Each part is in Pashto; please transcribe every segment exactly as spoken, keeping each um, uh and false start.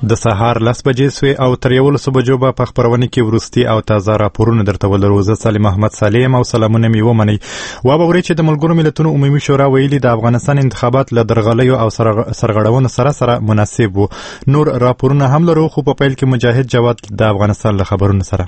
د سهار لس بجې سوې او تر یولسو بجو به په خپرونه کې وروستي او تازه راپورونه درته ولرو. زه سالم احمد صالح او سلامونه مې ومنئ. وبورئ چې د ملګرو ملتونو عمومي شورا ویلي د افغانستان انتخابات له درغلیو او سرغړونو سره سره مناسب وو. نور راپورونه هم لرو، خو په پیل کې مجاهد جواد د افغانستان له خبرونو سره.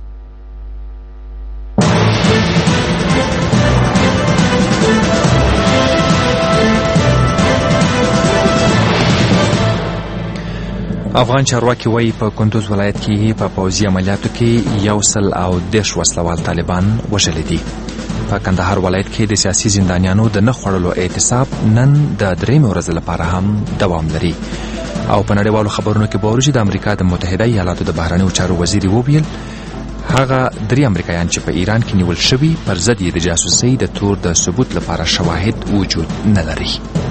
افغان چارواکي وایي په کندوز ولایت کې په پوځي عملیاتو کې یو سل او دېرش وسلوال طالبان وژلي دي. په کندهار ولایت کې د سیاسي زندانیانو د نه خوړلو اعتصاب نن د درېیمې ورځې لپاره هم دوام لري. او په نړیوالو خبرونو کې به اورو چې د امریکا د متحده ایالاتو د بهرنیو چارو وزیر وویل هغه درې امریکایان چې په ایران کې نیول شوي پر ضد یې د جاسوسۍ د تور د ثبوت لپاره شواهد وجود نه لري.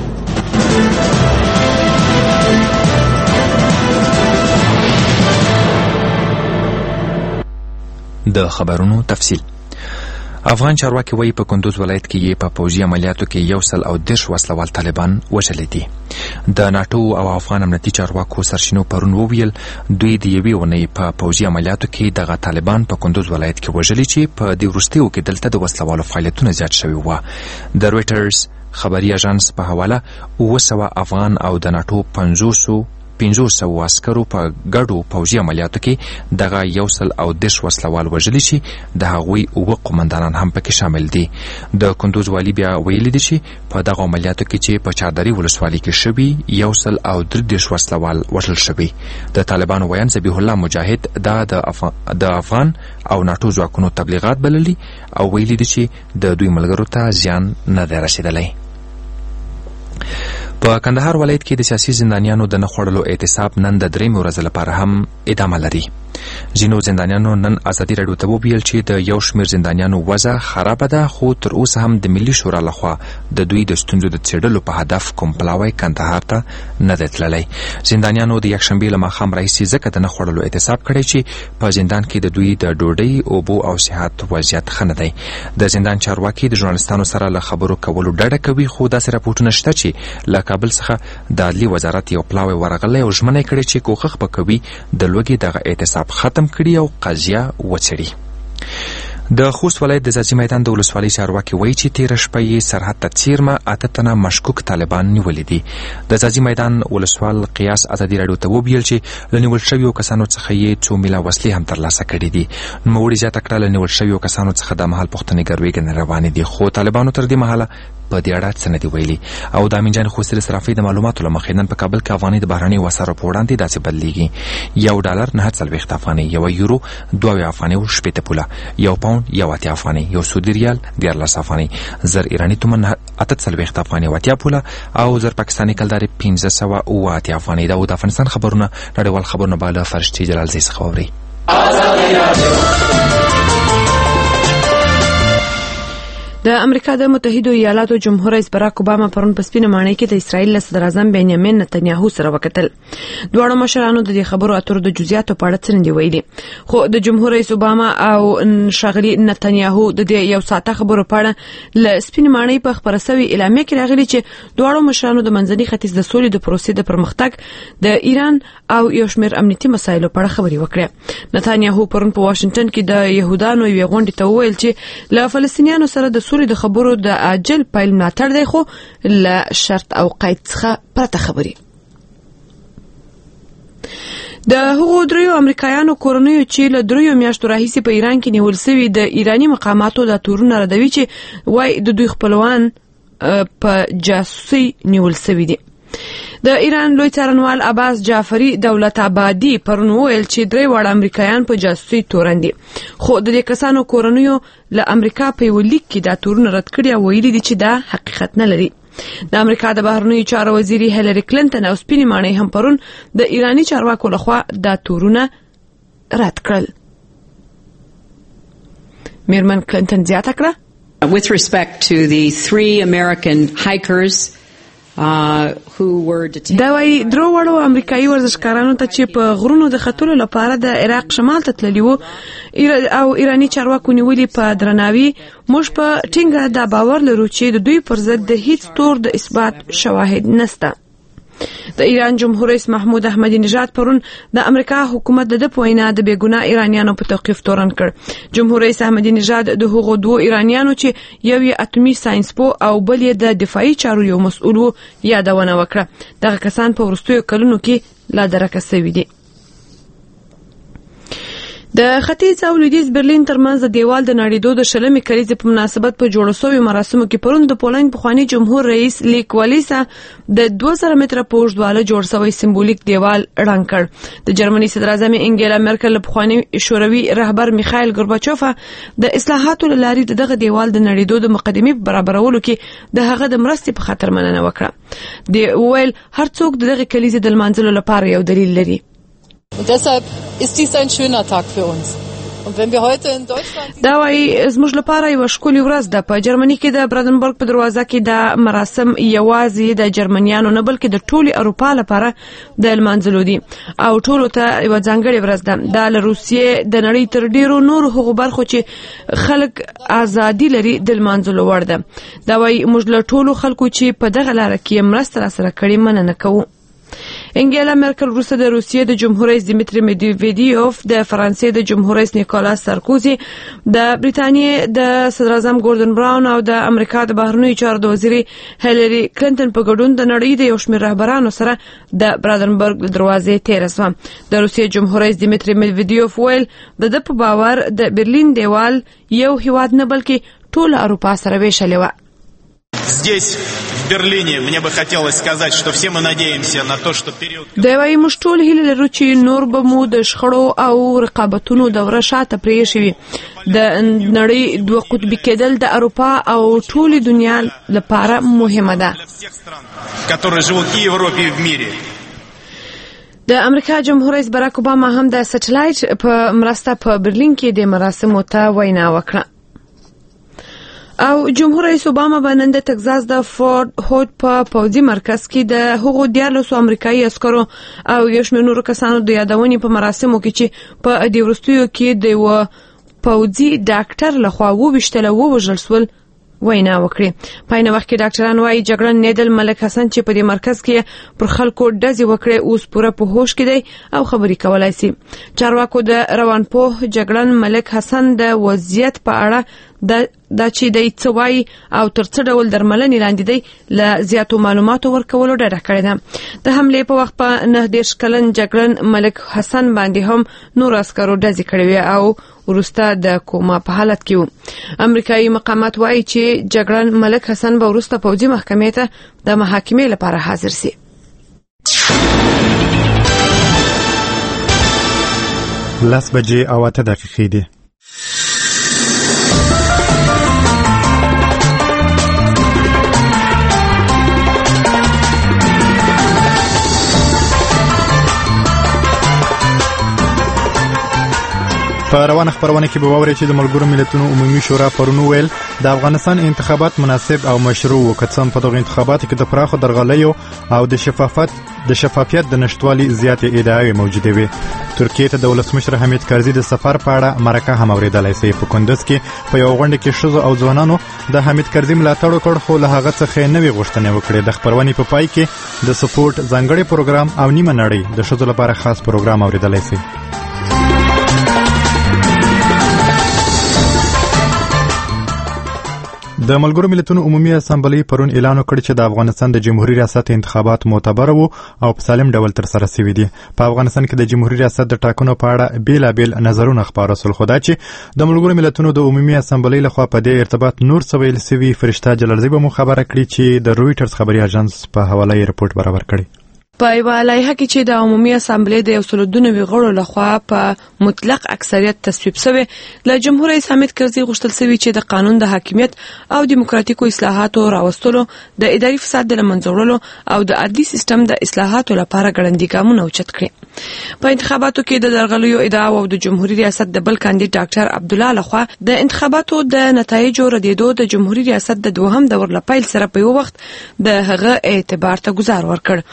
د خبرونو تفصیل. افغان چارواکي وایي په کندوز ولایت کې یې په پوځي عملیاتو کې یو سل او دېرش وسلوال طالبان وژلي دي. د ناټو او افغان امنیتي چارواکو سرچینو پرون وویل دوی د یوې اونۍ په پوځي عملیاتو کې دغه طالبان په کندوز ولایت کې وژلي چې په دې وروستیو کې دلته د وسلوالو فعالیتونه زیات شوي وو. د رویټرز خبري اژانس په حواله اوه سوه افغان او د ناټو پنځوسو پنځو سوو عسکرو په ګډو پوځي عملیاتو کې دغه یو سل او دېرش وسلوال وژلي چې د هغوی اوه قومندانان هم پکې شامل دي. د کندوز والي بیا ویلي دي چې په دغه عملیاتو کې چې په چادري ولسوالۍ کې شوي یو سل او درې دېرش وسلوال وژل شوي. د طالبانو ویان ذبیح الله مجاهد دا د افغان او ناټو ځواکونو تبلیغات بللي او ویلي دي چې د دوی ملګرو ته زیان نه دی رسېدلی. په کندهار ولایت کې د سیاسي زندانیانو د نه خوړلو اعتصاب نن د درېیمې ورځې لپاره هم ادامه لري. ځینو زندانیانو نن ازادي راډیو ته وویل چې د یو شمېر زندانیانو وضع خرابه ده، خو تر اوسه هم د ملي شورا لخوا د دوی د ستونزو د څېړلو په هدف کوم پلاوی کندهار ته نه دی تللی. زندانیانو د یکشنبې له ماښام راهیسې ځکه د نه خوړلو اعتصاب کړی چې په زندان کې د دوی د ډوډۍ، اوبو او صحت وضعیت ښه نه دی. د زندان چارواکي د ژورنالستانو سره له خبرو کولو ډډه کوي، خو داسې راپورټونه شته چې له کابل څخه د عدلي وزارت یو پلاوی ورغلی او ژمنه یې کړې چې کوښښ به کوي د لوږې دغه اعتصاب ختم کړي او قضیه وڅېړي. د خوست ولایت د ځاځي میدان د ولسوالۍ چارواکي وایي چې تېره شپه یې سرحد ته څیرمه اته تنه مشکوک طالبان نیولي دي. د ځاځي میدان ولسوال قیاس ازادي راډیو ته وویل چې له نیول شویو کسانو څخه یې څو میله وسلې هم ترلاسه کړي دي. نوموړي زیاته کړه له نیول شویو کسانو څخه د مهال پوښتنې ګروېږنې روانې دي، خو طالبانو تر دې مهاله په دې اړه څه نه دي ویلي. او د امین جان خوستي د صرافۍ د معلوماتو له مخې نن په کابل کې افغانۍ د بهرنیو اسعارو په وړاندې داسې بدلیږي: یو ډالر نهه څلوېښت افغانۍ، یوه یورو دوه اویا افغانۍ او شپېته پوله، یو پاونډ یو اتیا افغانۍ، یو سعودي ریال دیارلس افغانۍ، زر ایراني تومن اته څلوېښت افغانۍ او اتیا پوله، او زر پاکستاني کلدارې پنځه سوه اوه اتیا افغانۍ. دا و د افغانستان خبرونه. نړیوال خبرونه به له فرشتي جلالزۍ څخه واورئ. د امریکا د متحده ایالاتو جمهور رئیس باراک اوباما پرون په سپینه ماڼۍ کې د اسرائیل له صدر اعظم بنیامین نتنیاهو سره وکتل. دواړو مشرانو د دې خبرو اترو د جزئیاتو په اړه څه نه دي ویلي، خو د جمهور رئیس اوباما او ښاغلي نتنیاهو د دې یو ساعته خبرو په اړه له سپینه ماڼۍ په خپره سوې اعلامیه کې راغلي چې دواړو مشرانو د منځني ختیځ د سولې د پروسې د پرمختګ، د ایران او یو شمېر امنیتي مسایلو په اړه خبرې وکړې. نتنیاهو پرون په واشنګټن کې د یهودانو یوې غونډې ته وویل چې له فلسطینیانو سره د د خبرو د عاجل پیل ملاتړ دی، خو له شرط او قید څخه پرته خبرې. د هغو دریو امریکایانو کورنیو چې له دریو میاشتو راهیسې په ایران کې نیول سوي د ایراني مقاماتو د تورونه ردوي چې وای د دوی خپلوان په جاسوسي نیول سوي دي. د ایران لوی څارنوال عباس جعفری دولت آبادي پرون وویل چې درې واړه امریکایان په جاسوسي تورن دي، خو د دې کسانو کورنیو له امریکا په یو لیک کې دا تورونه رد کړي او ویلي دي چې دا حقیقت نه لري. د امریکا د بهرنیو چارو وزیري هیلری کلینټن او سپینې ماڼۍ هم پرون د ایراني چارواکو لخوا دا تورونه رد کړل. میرمن کلینټن زیاته کړه: With respect to the three American hikers دا وايي درو وړو امریکایي ورزشکارانو ته چې په غرونو د ختلو لپاره د عراق شمال ته تللي وو او ایراني چارواکو نیولي په درناوي، موږ په ټینګه دا باور لرو چې د دوی پر ضد د هیڅ تور د اثبات شواهد نشته. د ایران جمهور رئیس محمود احمدی نژاد پرون د امریکا حکومت د پوینا د بیګناه ایرانیانو په توقیف تورن کړ. جمهور رئیس احمدی نژاد د هغو دوه ایرانیانو چې یو یې اتمی ساينس پو او بل یې د دفاعي چارو یو مسؤل و یادونه وکړه. دغه کسان په وروستیو کلونو کې لا درکه شوي دي. د ختیځ او لویدیځ برلین ترمنځ د دیوال د نړیدو د شلمې کلیزې په مناسبت په جوړ شویو مراسمو کې پرون د پولند پخوانی جمهور رئیس لیک والیسا د دوه زره متره په اوږدواله جوړ شوی سمبولیک دیوال ړنګ کړ. د جرمني صدر اعظم انګیلا مرکل پخوانی شوروي رهبر میخائیل ګورباچوف د اصلاحاتو لارې دغه دیوال د نړیدو د مقدمې برابرولو کې د هغه د مرستې په خاطر مننه وکړه. دی ویل هر څوک دغه کلیزې د لمانځلو لپاره یو دلیل لري. Und deshalb ist dies ein schöner Tag für uns. Und wenn wir heute in Deutschland دا وايي زموږ لپاره یو ښکلی ورځ ده. په جرمني کې د برادنبرګ په دروازه کې دا مراسم یوازې د جرمنیانو نه بلکې د ټولي اروپا لپاره د لمانځلو دي او ټولو ته یو ځانګړی ورځ ده. دا له روسیې د نړۍ تر ډیرو نور هغو برخو چې خلک ازادي لري د لمانځلو وړ ده. دا وايي موږ له ټولو خلکو چې په دغه لار کې مرسته سره کړې مننه کوو. انګیلا مرکل وروسته د روسیې د جمهور رئیس دیمیتری میدویدیوف، د فرانسې د جمهور رئیس نیکولاس سارکوزي، د بریتانیې د صدر اعظم ګوردن براون او د امریکا د بهرنیو چارو د وزیري هیلری کلینټن په ګډون د نړۍ د یو شمېر رهبرانو سره د برادنبرګ د دروازې تېره شوه. د روسیې جمهور رئیس دیمیتری میدویدیوف ویل د ده په باور د برلین دیوال یو هیواد نه بلکې ټول اروپا سره ویشلې وه. Здесь, в Берлине, мне бы хотелось сказать, что все мы надеемся на то, что период... دا وايي موږ ټول هیله لرو چې نور به مو د شخړو او رقابتونو دوره شاته پرېښې وي. د نړۍ دوه قطبي کېدل د اروپا او ټولې دنیا لپاره مهمه ده. которые живут и в Европе, и в ميره. د امریکا جمهور رئیس باراک اوباما هم د سټلایټ په مرسته په برلین کې د مراسمو ته وینا وکړه. او جمهور رئیس اوباما به نن د تگزاس د فورت هود په پوځي مرکز کې د هغو دیارلسو امریکایي عسکرو او یو شمېر نورو کسانو د یادونې په مراسمو کې چې په دې وروستیو کې د یوه پوځي ډاکټر لخوا وویشتل او ووژل شول وینا وکړي. په عین وخت کې ډاکټران وايي جګړن نیدل ملک حسن چې په دې مرکز کې پر خلکو ډزې وکړې اوس پوره په هوش کې دی او خبرې کولای شي. چارواکو د روانپوه جګړن ملک حسن د وضعیت په اړه دا چې د څه وایي او تر څه ډول درملنې لاندې دی له زیاتو معلوماتو ورکولو ډډه کړې ده. د حملې په وخت په نهه دېرش کلن جګړن ملک حسن باندې هم نور عسکرو ډزې کړې وې او وروسته د کوما په حالت کې و. امریکایي مقامات وایي چې جګړن ملک حسن به وروسته پوځي محکمې ته د محاکمې لپاره حاضر سي. لس بجې او اته دقیقې دي. په روانه خبرونه کې به واورئ چې د ملګرو ملتونو عمومي شورا پرون ویل د افغانستان انتخابات مناسب او مشروع و، که څه هم په دغو انتخاباتو کې د پراخو درغلیو او د شفافیت د شفافیت د نشټوالي زیاتې ادعاوې موجودې وي. ترکیې ته د ولسمشر حمید کرزي د سفر په اړه مرکه هم اورېدلی شئ. په کندز کې په یوه غونډه کې ښځو او ځوانانو د حمید کرزي ملاتړ وکړ، خو له هغه څخه یې نوې غوښتنې وکړې. د خپرونې په پای کې د سپورټ ځانګړی پروګرام او نیمه نړۍ د ښځو لپاره خاص پروګرام اورېدلی شئ. د ملګرو ملتونو عمومي اسامبلې پرون اعلان وکړ چې د افغانستان د جمهوریت ریاست انتخابات معتبر وو او په سالم ډول تر سره شوي دي. په افغانستان کې د جمهوریت ریاست د ټاکنو په اړه بیلابیل نظرونه خپاره شول، خو دا چې د ملګرو ملتونو د عمومي اسامبلې لخوا په دې ارتباط نور څه ویل شوي، فرشته جلالزی به مو خبره کړي چې د رویټرز خبري اژانس په حواله یې رپورټ برابر کړی. په یوه لایحه کې چې د عمومي اسامبلې د یو سلو دوه نوي غړو لخوا په مطلق اکثریت تصویب شوی، له جمهور رئیس حامد کرزي غوښتل شوي چې د قانون د حاکمیت او دیموکراتیکو اصلاحاتو راوستلو، د اداري فساد د له منځه وړلو او د عدلي سیستم د اصلاحاتو لپاره ګړندي ګامونه اوچت کړي. په انتخاباتو کې د درغلیو ادعا او د جمهوریت ریاست د بل کاندید ډاکټر عبدالله لخوا د انتخاباتو د نتایجو ردېدو د جمهوریت ریاست د دوهم دور له پیل سره په یو وخت د هغه اعتبار ته ګزار ورکړ، خو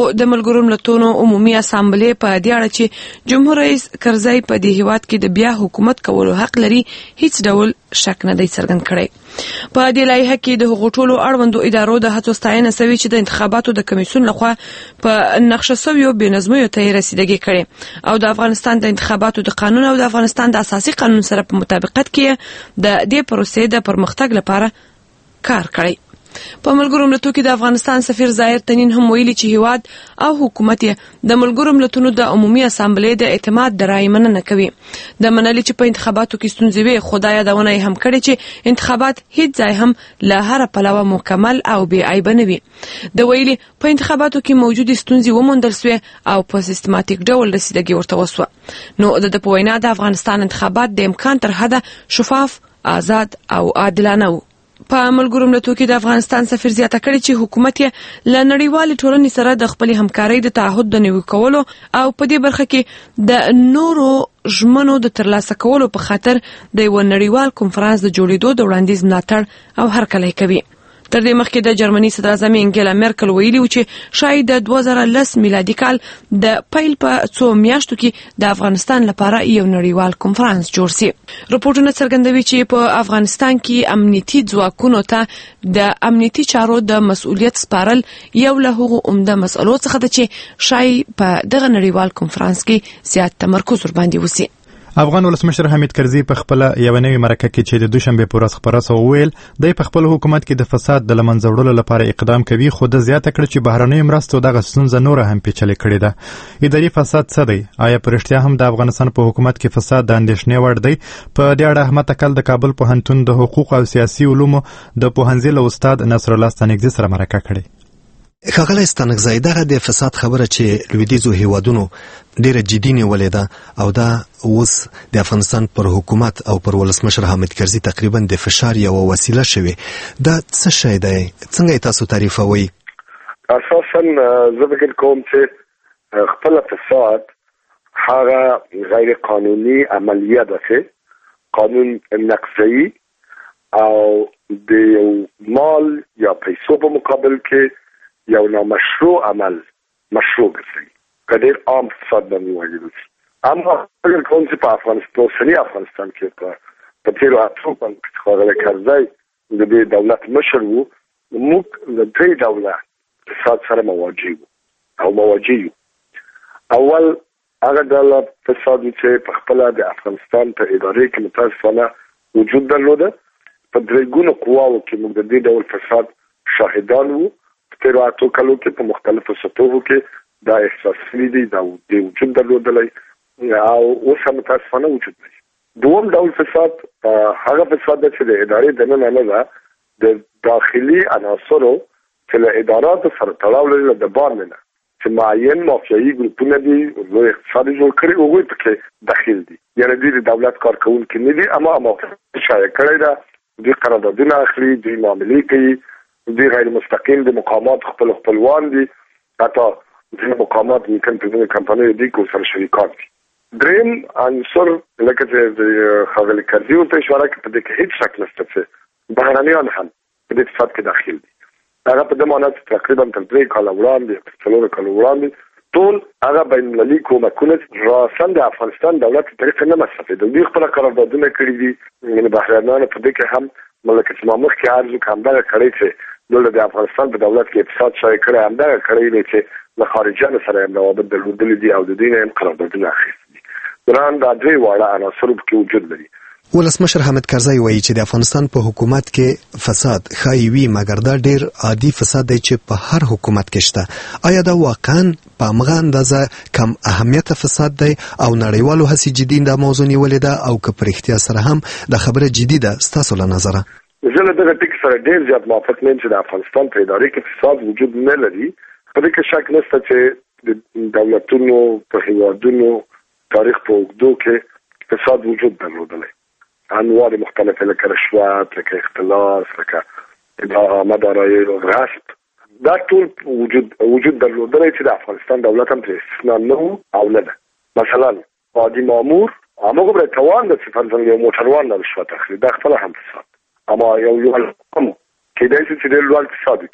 د ملګرو ملتونو عمومي اسامبلې په دې اړه چې جمهور رئیس کرزی په دې هیواد کې د بیا حکومت کولو حق لري هیڅ ډول شک نه دی څرګند کړی. په دې لایحه کې د هغو ټولو اړوندو ادارو د هڅو ستاینه شوې چې د انتخاباتو د کمیسیون لخوا په نقشه شویو بې نظمیو ته یې رسیدګي کړې او د افغانستان د انتخاباتو د قانون او د افغانستان د اساسي قانون سره په مطابقت کې د دې پروسې د پرمختګ لپاره کار کړی. په ملګرو ملتونو کې د افغانستان سفیر ظاهر تنین هم ویلي چې هیواد او حکومت یې د ملګرو ملتونو د عمومي اسامبلې د اعتماد د رایې مننه کوي. د منلي چې په انتخاباتو کې ستونزې وي خو دا یادونه یې هم کړې چې انتخابات هیڅ ځای هم له هره پلوه مکمل او بې عیبه نه وي. د ویلي په انتخاباتو کې موجودې ستونزې وموندل سوې او په سیستماتیک ډول رسیدګي ورته وسوه. نو د ده په وینا د افغانستان انتخابات د امکان تر حده شفاف، آزاد او عادلانه وو. په ملګرو ملتونو کې د افغانستان سفیر زیاته کړې چې حکومت یې له نړیوالې ټولنې سره د خپلې همکارۍ د تعهد د نوي کولو او په دې برخه کې د نورو ژمنو د ترلاسه کولو په خاطر د یو نړیوال کنفرانس د جوړېدو د وړاندیز ملاتړ او هرکلی کوي. تر دې مخکې د جرمني صدر اعظم انګیلا مرکل ویلي و چې شاید د دوه زره لس میلادي کال د پیل په څو میاشتو کې د افغانستان لپاره یو نړیوال کنفرانس جوړ شي. رپورټونه څرګندوي چې په افغانستان کې امنیتي ځواکونو ته د امنیتي چارو د مسؤلیت سپارل یو له هغو عمده مسئلو څخه ده چې شاید په دغه نړیوال کنفرانس کې زیات تمرکز ورباندې وشي. افغان ولسمشر حمید کرزي په خپل یو نوې مرکه کې چې د دوشنبه په ورځ خبره سو ویل د په خپل حکومت کې د فساد د لمنځه وړلو لپاره اقدام کوي خو د زیاته کړ چې بهرنۍ مرستو دغه ستونزه نور هم پیچلې کړې ده. اداري فساد څه دی؟ آیا په رښتیا هم د افغانستان په حکومت کې فساد د اندېښنې وړ دی؟ په دې اړه احمد اکل د کابل پوهنتون د حقوق او سیاسي علومو د پوهنځي له استاد نصر الله ستانکزي سره مرکه کړې. ښاغلی ستانکزی دغه د فساد خبره چې لویدیځو هیوادونو ډیره جدي نیولې ده او دا اوس د افغانستان پر حکومت او پر ولسمشر حامد کرزي تقریبا د فشار یوه وسیله شوې دا څه شی دی؟ څنګه یې تاسو تعریفوئ؟ اساسا زه فکر کوم چې خپل فساد هغه غیر قانوني عملیه ده چې قانون نقضوي او د یو مال یا پیسو په مقابل کې یو نامشروع عمل مشروع ګرځي که ډېر عام فساد باندې وایي. اما فکر کوم چې په افغانستان اوسني افغانستان کې په تېرو اتو کلونو کې ښاغلی کرزی د دې دولت مشر و موږ له درې ډوله فساد سره مواجه وو او مواجه یو. اول هغه ډول فساد چې په خپله د افغانستان په ادارې کې متاسفانه وجود درلوده. په درې ګونو قواوو کې موږ د دې ډول فساد شاهدان وو. تیرو اتو کلو کې په مختلفو سطحو کې دا احساس کړی دی دا د وجود درلودلی او اوس هم متاسفانه وجود لري. دوم ډول فساد هغه فساد دی چې د ادارې دننه نه ده د داخلي عناصرو چې له اداراتو سره تړاو لري د بار نه چې معین مافیایي ګروپونه دي لوی اقتصاد جوړ کړي هغوی پکې داخل دي یعنې دوی د دولت کارکوونکي نه دي اما مافیا شایع کړی ده دوی قراردادونه اخلي دوی معاملې کوي دوی غیر مستقیم د مقامات خپل خپلوان دي حتی ځینې مقامات ممکن په ځینې کمپنیو دي که ورسره شریکان دي. دریم عنصر لکه چې د ښاغلي کرزي ورته اشاره کوي په دې کې هېڅ شک نشته چې بهرنیان هم په دې فساد کې داخل دي. هغه په دې معنی چې تقریبا تر درې کاله وړاندې څلور کاله وړاندې ټول هغه بین المللي کومکونه راساً د افغانستان دولت په طریقه نه مصرفېده. دوی خپله قراردادونه کړي دي یعنې بهرنیانو په دې کې هم ملکه چې ما مخکې عرض وکړم همدغه کړی چې دولت د افغانستان په دولت کې فساد شایع کړی همدغه کړی دی چې له خارجیانو سره هم روابط درلودلي دي او د دوی نه هم قراردادونه اخیستي دي. بنان دا درې واړه عناصر پکې وجود لري. ولسمشر حامد کرزی وایي چې د افغانستان په حکومت کې فساد ښایي وي مګر دا ډېر عادي فساد دی چې په هر حکومت کې شته. آیا دا واقعا په همغه اندازه کم اهمیته فساد دی او نړیوالو هڅې جدي دا موضوع نیولې ده او که په رښتیا سره هم دا خبره جدي ده ستاسو له نظره؟ زه له دغه ټکي سره ډېر زیات موافق نه یم چې د افغانستان په ادارې کې فساد وجود نه لري. په دې کې شک نشته چې د دولتونو په هېوادونو تاریخ په اوږدو کې فساد وجود درلودلی انواع مختلفه لکه رشوت لکه اختلاس لکه ادعا دارایی غصب دا ټول وجود وجود درلودلی چې د افغانستان دولت هم ترې استثنا نه او نه ده. مثلا عادي مامور هماغه باید توان ده چې فرضاً یو موټروان نه رشوت اخلي دا خپله هم فساد اما یو لوړ هم کېدای شي چې ډېر لوړ فساد وکړي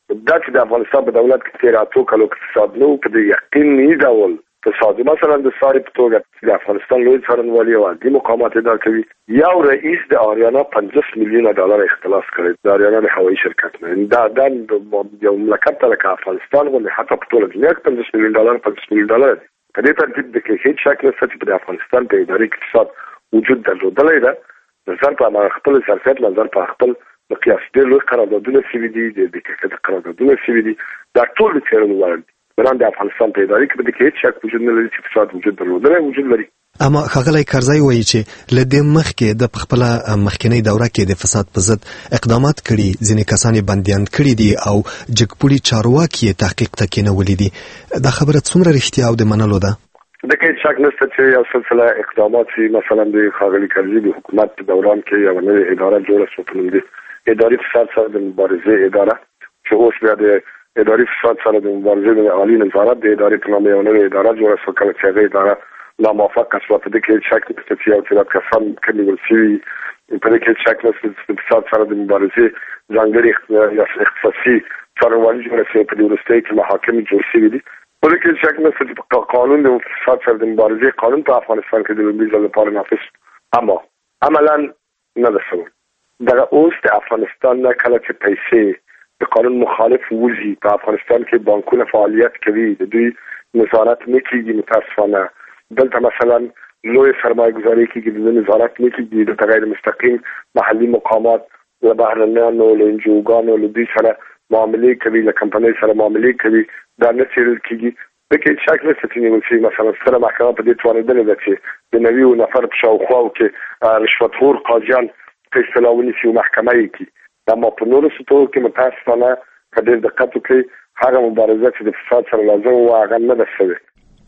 دا چې د افغانستان په دولت کې تیر اتو کلو اقتصاد نو په دې یقیني ډول تصادم مثلا د ساري په توګه د افغانستان لوی څارنوالي او عادي مقامات اداره کوي یو رئیس د آریانا پنځوس میلیونه ډالر اختلاس کړی د آریانا د هوایي شرکت نه دا د یو مملکت لکه افغانستان باندې حتی په ټول دنیا کې پنځوس میلیون ډالر پنځوس میلیون ډالر په دې ترتیب د کې هیڅ شک نشته چې د افغانستان په اداري اقتصاد وجود درلودلی ده نظر په خپل ظرفیت نظر په خپل مقیاس ډېر لوی قراردادونه سوي دي د دې قراردادونه سوي دي دا ټول د څېړنو وړ دي بلان د افغانستان په اداري کې به د هیڅ شک وجود نه لري چې فساد وجود درلودلی وجود لري. اما ښاغلی کرزی وایي چې له دې مخکې د خپله مخکینۍ دوره کې د فساد په ضد اقدامات کړي ځینې کسان یې بندیان کړي دي او جګپوړي چارواکي یې تحقیق ته کېنولي دي. دا خبره څومره رښتیا او د منلو ده؟ د کې شک نشته چې یو سلسله اقدامات چې مثلا د ښاغلي کرزي د حکومت په دوران کې یو نوې اداره جوړه شوه په نوم د اداري فساد سره د مبارزې اداره چې اوس بیا د اداري فساد سره د مبارزې د عالی نظارت د ادارې په نامه یو نوې اداره جوړه شوه کله چې هغه اداره ناموافقه شوه په دې کې شک نشته چې یو څه کسان کنیول شوي په دې کې شک نشته چې د فساد سره د مبارزې ځانګړي یا اختصاصي څارنوالي جوړه شوې په دې وروستۍ کې محاکم جوړ شوي دي په دې کې شک نشته چې قانون د فساد سره د مبارزې قانون په افغانستان کې د لومړي ځل لپاره نافذ اما عملا نه ده شوی دغه اوس د افغانستان نه کله چې پیسې د قانون مخالف وزي په افغانستان کې بانکونه فعالیت کوي د دوی نظارت نه کیږي متاسفانه دلته مثلا لوی سرمایه گذاری کیږي د نظارت نه کیږي د غیر مستقیم محلي مقامات له بهرنیانو له انجوګانو له دوی سره معاملې کوي له کمپنۍ سره معاملې کوي دا نه څېړل کیږي د کې شک نشته چې نیول شوي مثلا ستره محکمه په دې توانېدلې ده چې د نوي نفر په شاوخواو کې رشوتخور قاضیان فیصله ونیسي او محکمه یې کړي اما په نورو سطحو کې متاسفانه که ډېر دقت وکړي هغه مبارزه چې د فساد سره لازم وه هغه نه ده شوې.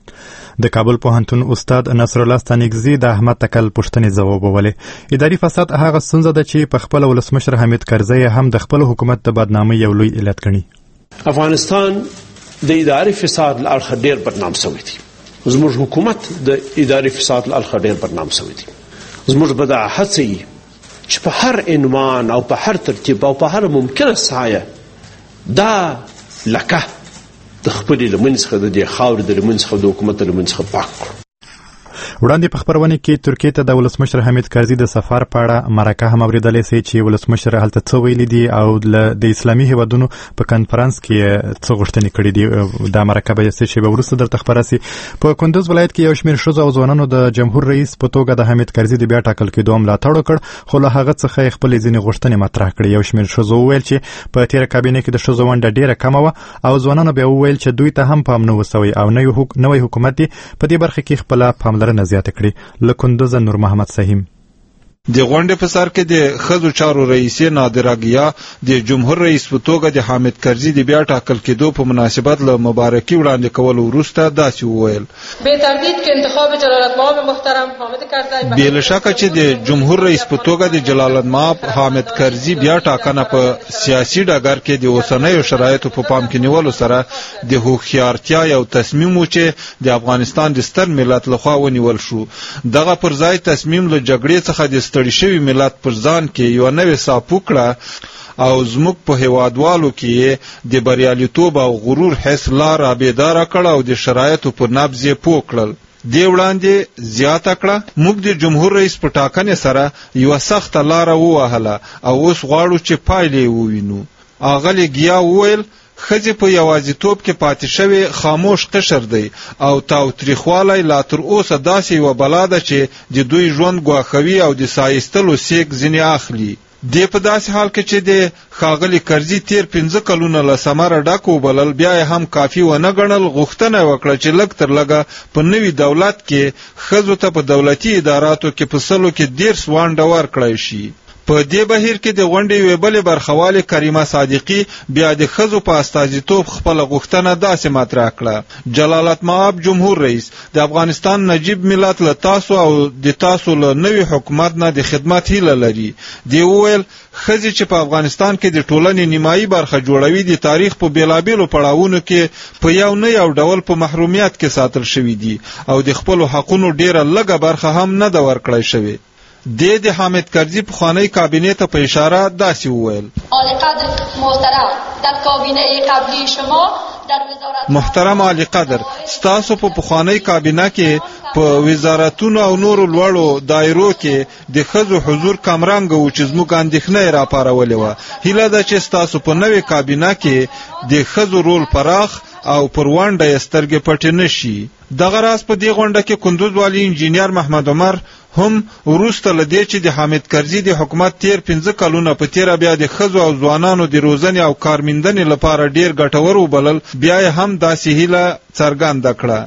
د کابل پوهنتون استاد نصر الله ستانکزي د احمد تکل پوښتنې ځوابولې. اداري فساد هغه ستونزه ده چې په خپله ولسمشر حمید کرزی هم د خپل حکومت د بدنامۍ یو لوی علت ګڼي. افغانستان د اداري فساد له اړخه ډېر بدنام شوی دی. زموږ حکومت د اداري فساد له اړخه ډېر بدنام شوی دی. زموږ به دا هڅې چې په هر عنوان او په هر ترتیب او په هر ممکنه سایه دا لکه د خپلې لمن څخه د دې خاورې د لمن څخه د حکومت د لمن څخه پاک کړو. وړاندې په خبرونه کې ترکیې ته د ولسمشر حمید کرزي د سفر په اړه مرکه هم اورېدلې سي چې ولسمشر هلته څه ویلي دي او د اسلامي هیوادونو په کنفرانس کې څه غوښتنې کړې دي. دا مرکه به څه شی به وروسته درته خبره سي. په کندوز ولایت کې یو شمېر ښځو او ځوانانو د جمهور رئیس په توګه د حمید کرزي د بیا ټاکل کېدو ملاتړ وکړ خو له هغه څخه یې خپلې ځینې غوښتنې مطرح کړې. یو شمېر ښځو وویل چې په تېره کابینه کې د ښځو ونډه ډېره کمه وه او ځوانانو بیا وویل چې دوی ته هم پام نه وسوی او نوی حکومت یې په دې برخه کې خپله پاملرنه زیاته کړې. لکندوز نور محمد سهیم د غونډې په سر کې د ښځو چارو رئیسې نادره ګیا د جمهور رئیس په توګه د حامد کرزي د بیا ټاکل کېدو په مناسبت له مبارکي وړاندې کولو وروسته داسې وویل بې تردید که انتخاب جلالتمآب محترم حامد کرزي بې له شکه چې د جمهور رئیس په توګه د جلالتمآب حامد کرزي بیا ټاکنه په سیاسي ډګر کې د اوسنیو شرایطو په پام کې نیولو سره د هوښیارتیا یو تصمیم و چې د افغانستان د ستر ملت لخوا ونیول شو. دغه پر ځای تصمیم له جګړې څخه د ستړي شوي ملت پر ځان کې یو نوې ساه پوکړه او زموږ په هیوادوالو کې د بریالیتوب او غرور حس لار رابیداره کړه او د شرایطو په نبض یې پوه کړل. دې وړاندې زیاته کړه موږ د جمهور رئیس په ټاکنې سره یوه سخته لاره ووهله او اوس غواړو چې پایلې یې ووینو. اغلې ګیا وویل ښځې په یوازیتوب کې پاتې شوی خاموش قشر دی او تاوتریخوالی لا تر اوسه داسې یوه بلا ده چې د دوی ژوند ګواښوي او د سایستلو سیک ځینې اخلي. دې په داسې حال کې چې د ښاغلي کرزي تیر پنځه کلونه له ثمره ډک وبلل بیا یې هم کافي ونه ګڼل. غوښتنه یې وکړه چې لږ تر لږه په نوي دولت کې ښځو ته په دولتي اداراتو کې په سلو کې دېرش ونډه ورکړی شي. په دې بهیر کې د غونډې یوې بلې برخوالې کریمه صادقي بیا د ښځو په استازیتوب خپله غوښتنه داسې مطرح کړه. جلالتمآب جمهور رئیس د افغانستان نجیب ملت له تاسو او د تاسو له نوي حکومت نه د خدمت هیله لري. دی وویل ښځې چې په افغانستان کې د ټولنې نیمایي برخه جوړوي د تاریخ په بېلابېلو پړاوونو کې په یو نه یو ډول په محرومیت کې ساتل شوي دي او د خپلو حقونو ډېره لږه برخه هم نه ده ورکړی شوې. د حامد کرزي پخوانی کابینه ته په اشاره داسې وویل: عالی قدر محترم در کابینه قبلی شما در وزارت محترم عالی قدر ستاسو په پخوانی کابینه کې په وزارتونو او نورو لوړو دایرو کې د ښځو حضور کمرنګ و چې زموږ اندېښنه راپارولې وه. هیله ده چې ستاسو په نوې کابینه کې د ښځو رول پراخ او پر ونډه یې سترګې پټې نه شي. دغه راز په دې غونډه کې کندوز والي انجینیر محمد عمر هم وروسته له دې چې د حامد کرزي د حکومت تیر پنځه کلونه په تیره بیا د ښځو او ځوانانو د روزنې او کارموندنې لپاره ډیر ګټور وبلل، بیا یې هم داسې هیله څرګنده کړه: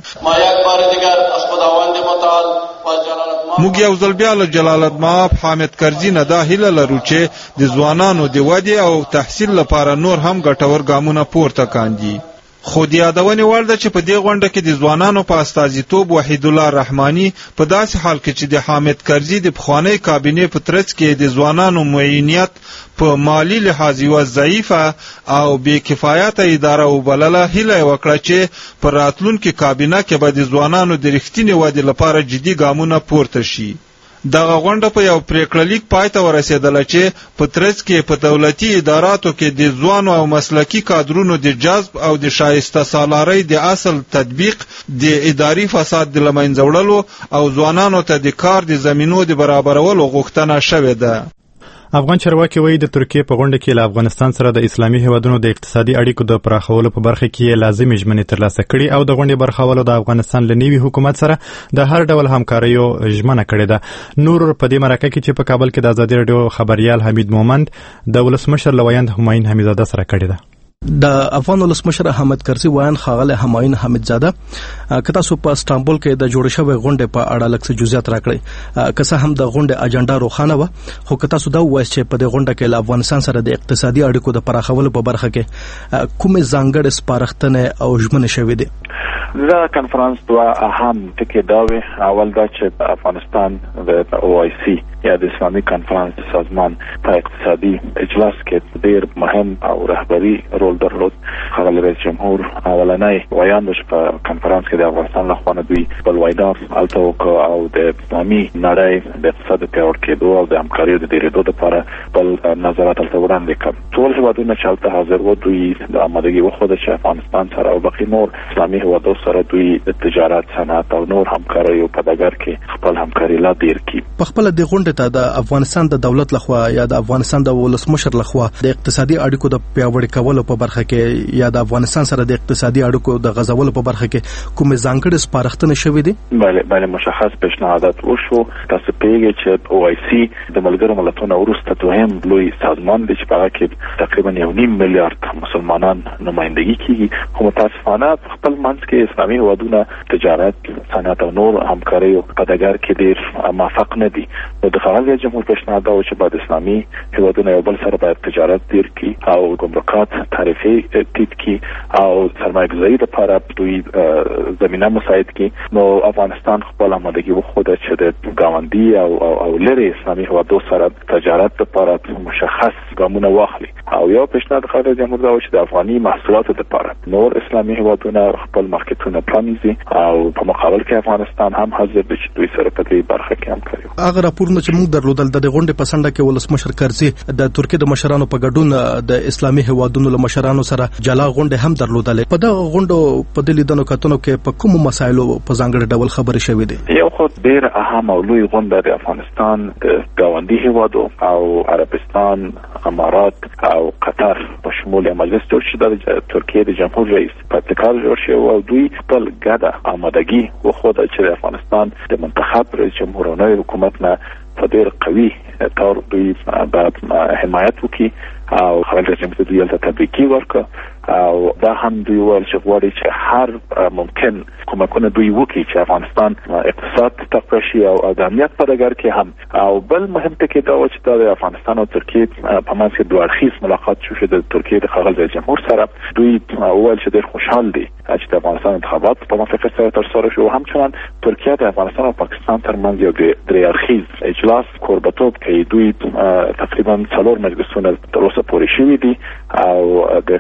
موږ یو ځل بیا له جلال المآب حامد کرزي نه دا هیله لرو چې د ځوانانو د ودې او تحصیل لپاره نور هم ګټور ګامونه پورته کاندي. خو د یادونې وړ ده چې په دې غونډه کې د ځوانانو په استازیتوب وحید الله رحماني په داسې حال کې چې د حامد کرزي د پخوانی کابینې په ترڅ کې د ځوانانو معینیت په مالی لحاظ یوه ضعیفه او بې کفایته اداره وبلله، هیله یې وکړه چې په راتلونکې کابینه کې به د ځوانانو د رښتینې ودې لپاره جدي ګامونه پورته شي. دغه غونډه په یو پریکړه لیک پای ته ورسېدله چې په ترڅ کې په دولتي اداراتو کې د ځوانو او مسلکي کادرونو د جذب او د شایسته سالارۍ د اصل تطبیق، د اداري فساد د له منځه وړلو او ځوانانو ته د کار د زمینو د برابرولو غوښتنه شوې ده. افغان چارواکي وایي د ترکیې په غونډه کې له افغانستان سره د اسلامي هیوادونو د اقتصادي اړیکو د پراخولو په برخه کې لازمي ژمنې ترلاسه کړي او د غونډې برخوالو د افغانستان له نوي حکومت سره د هر ډول همکاریو ژمنه کړې ده. نور په دې مرکه کې چې په کابل کې د ازادي راډیو خبريال حمید مومند د ولسمشر لویاند همایون حمیدزاده سره کړې ده. د افغان ولسمشر حامد کرزي وایي خاغله همایون حمیدزاده که تاسو په استانبول کې د جوړ شوی غونډې په اړه لږ څه جزئیات راکړئ. که څه هم د غونډې اجنډا روښانه وه، خو که تاسو دا ووایئ چې په دې غونډه کې له افغانستان سره د اقتصادي اړیکو د پراخولو په برخه کې کومې ځانګړې سپارښتنې او ژمنې شوې دي؟ دا کنفرانس دوه اهم ټکي دا وي. اول دا چې افغانستان د او آی سی یا د اسلامي کنفرانس سازمان په اقتصادي اجلاس کې ډېر مهم او رهبري رول درلود. ښاغلی رئیس جمهور اولنی ویاند چې په کنفرانس کې د افغانستان له خوا نه دوی خپل وینا هلته وکړه او د اسلامي نړۍ د اقتصاد د پیاوړي کېدو او د همکاریو د ډېرېدو لپاره خپل نظرات هلته وړاندې کړل. ټول هېوادونه چې هلته حاضر وو دوی د آمادګي وښوده چې افغانستان سره او بقي نور اسلامي هېوادو سره دوی د تجارت، صنعت او نور همکاریو په ډګر کې خپل همکاري لا ډېر کړي. په خپله دې غونډې ته د افغانستان د دولت لخوا یا د افغانستان د ولسمشر لخوا د اقتصادي اړیکو د پیاوړي کولو په برخه کې یا د افغانستان سره د اقتصادي اړیکو د غځولو په برخه کې کومې ځانګړې سپارښتنې شوې دي؟ بله بله مشخص پیشنهادات وشو. تاسو پوهیږئ چې او آی سی د ملګرو ملتونو وروسته دویم لوی سازمان دی چې په هغه کې تقریبا یو نیم میلیارډ مسلمانان نمایندګي کیږي، خو متاسفانه په خپل منځ کې اسلامي هېوادونه تجارت، صنعت او نور همکاریو په ډګر کې ډېر موافق نه دي. نو د ښاغلي جمهور پیشنهاد دا و چې باید اسلامي هېوادونه یو بل سره باید تجارت ډېر کړي او ګمرکات تعرفې ټیټ کړي او سرمایه‌ګذاري لپاره دوی زمینه مساعد کړي. نو افغانستان خپل آمادګي وښوده چې د ګاونډي او او لرې اسلامي هېوادو سره تجارت لپاره مشخص ګامونه واخلي. او یو پیشنهاد ښاغلي جمهور دا و چې د افغاني محصولاتو لپاره نور اسلامي هېوادونه خپل مارکیټونه پرانیزي او په مقابل کې افغانستان هم حاضر دی چې دوی سره په دې برخه کې همکاري وکړي. هغه راپورونه چې موږ درلودل د غونډې په څنډه کې ولسمشر کرزي د ترکیې د مشرانو په ګډون د اسلامي هېوادونو له مشرانو سره جلا غونډې هم درلودلې. په دغه غونډو په دې لیدنو کتنو کې په کومو مسایلو په ځانګړي ډول خبرې شوې دي؟ یو خو ډېر اهم او لوی غونډه د افغانستان د ګاونډي هېوادو او عربستان، امارات او قطر په شمول مجلس جوړ شو. د ترکیې د جمهور رئیس په ابتکار جوړ شو او دوی خپل ګډه آمادګي وښوده چې د افغانستان د منتخب رئیس جمهور او نوي حکومت نه په ډېر قوي طور دوی باید حمایت وکړي او ښاغلي رئیس جمهور دوی هلته تبریکي ورکړه او دا هم دوی وویل چې غواړي چې هر ممکن کومکونه دوی وکړي چې افغانستان اقتصاد تقویه شي او د امنیت په ډګر کې هم. او بل مهم ټکی دا و چې دا د افغانستان او ترکیې په منځ کې دوه اړخیز ملاقات شو د ترکیې د ښاغلي رئیس جمهور سره. دوی وویل چې ډېر خوشحال دي چې د افغانستان انتخابات په موافقت سره ترسره شو. همچنان ترکیه د افغانستان او پاکستان ترمنځ یو درې اړخیز اجلاس کوربتوب کوي. دوی تقریبا څلور مجلسونه تر اوسه پورې شوي دي او د ښاغلي رئیس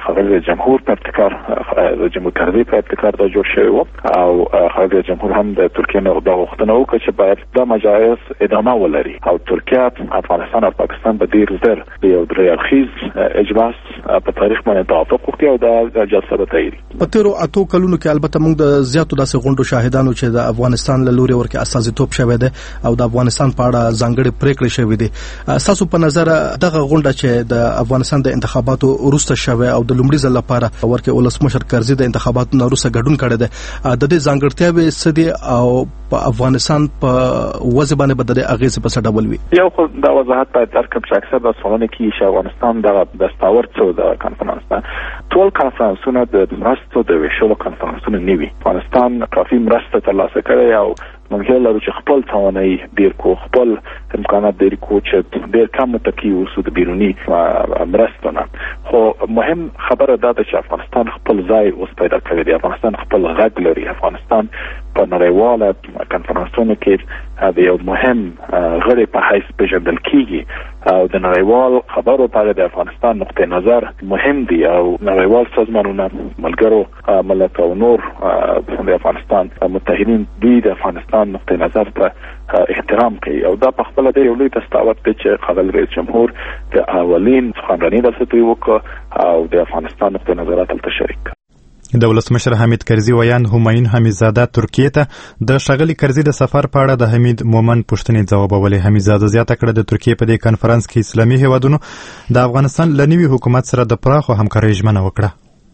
جمهور په ابتکار د جمهور کرزي په ابتکار دا جوړ شوی و او خارج جمهور هم د ترکیه نه د غوښتنه وکړه چې باید دا مجالس ادامه ولري او ترکیه افغانستان او پاکستان به ډیر زر یو درې اړخیز اجلاس په تاریخ باندې توافق وکړي او دا جلسه به تایید په تیرو اتو کلونو کې البته موږ د زیاتو داسې غونډو شاهدانو چې د افغانستان له لوري ورکه استازیتوب شوی دی او د افغانستان په اړه ځانګړي پریکړې شوې دي. تاسو په نظر دغه غونډه چې د افغانستان د انتخاباتو وروسته شوه او د لومړي ځل لپاره ورکه ولسمشر کرزي د انتخاباتو نه وروسته ګډون کړی دی د دې ځانګړتیاوې څه دي او په افغانستان په وځ باندې بدله اغیزه په څه ډول وي؟ یو خو دا وضاحت باید درکړم چې اکثر د سوالونه کې چې افغانستان د دستاور څو د کانفرنس ده ټول کانفرنسونه د مرستو د ویشلو کانفرنسونه نیوي. افغانستان کافي مرسته ترلاسه کړې او ممکن لرو چې خپل توانایي ډیر کو خپل امکانات ډیر کو چې ډیر کم متکی اوسو د بیرونی مرستونه. خو مهم خبره دا ده چې افغانستان خپل ځای اوس پیدا کړی دی. افغانستان خپل غږ لري. افغانستان په نړیواله کنفرانسونو کې د یو مهم غړي په حیث پیژندل کیږي او د نړیوال خبرو په اړه د افغانستان نقطه نظر مهم دی او نړیوال سازمانونه ملګرو ملت او نور د افغانستان متحدین دوی د افغانستان نقطه نظر ته احترام کوي او دا په خپل د یو لوی دستاورد دی چې خلل رئیس جمهور د اولین سخنرانی دلته وکړه او د افغانستان نقطه نظر ته شریک. د ولسمشر حمید کرزي ویاند همایون حمیدزاده ترکیه ته د ښاغلي کرزي د سفر په اړه د حمید مومن پوښتنې ځوابولې. حمیدزاده زیاته کړه د ترکیه په دې کنفرانس کې اسلامي هیوادونو د افغانستان له نوي حکومت سره د پراخو همکارۍ ژمنه وکړه.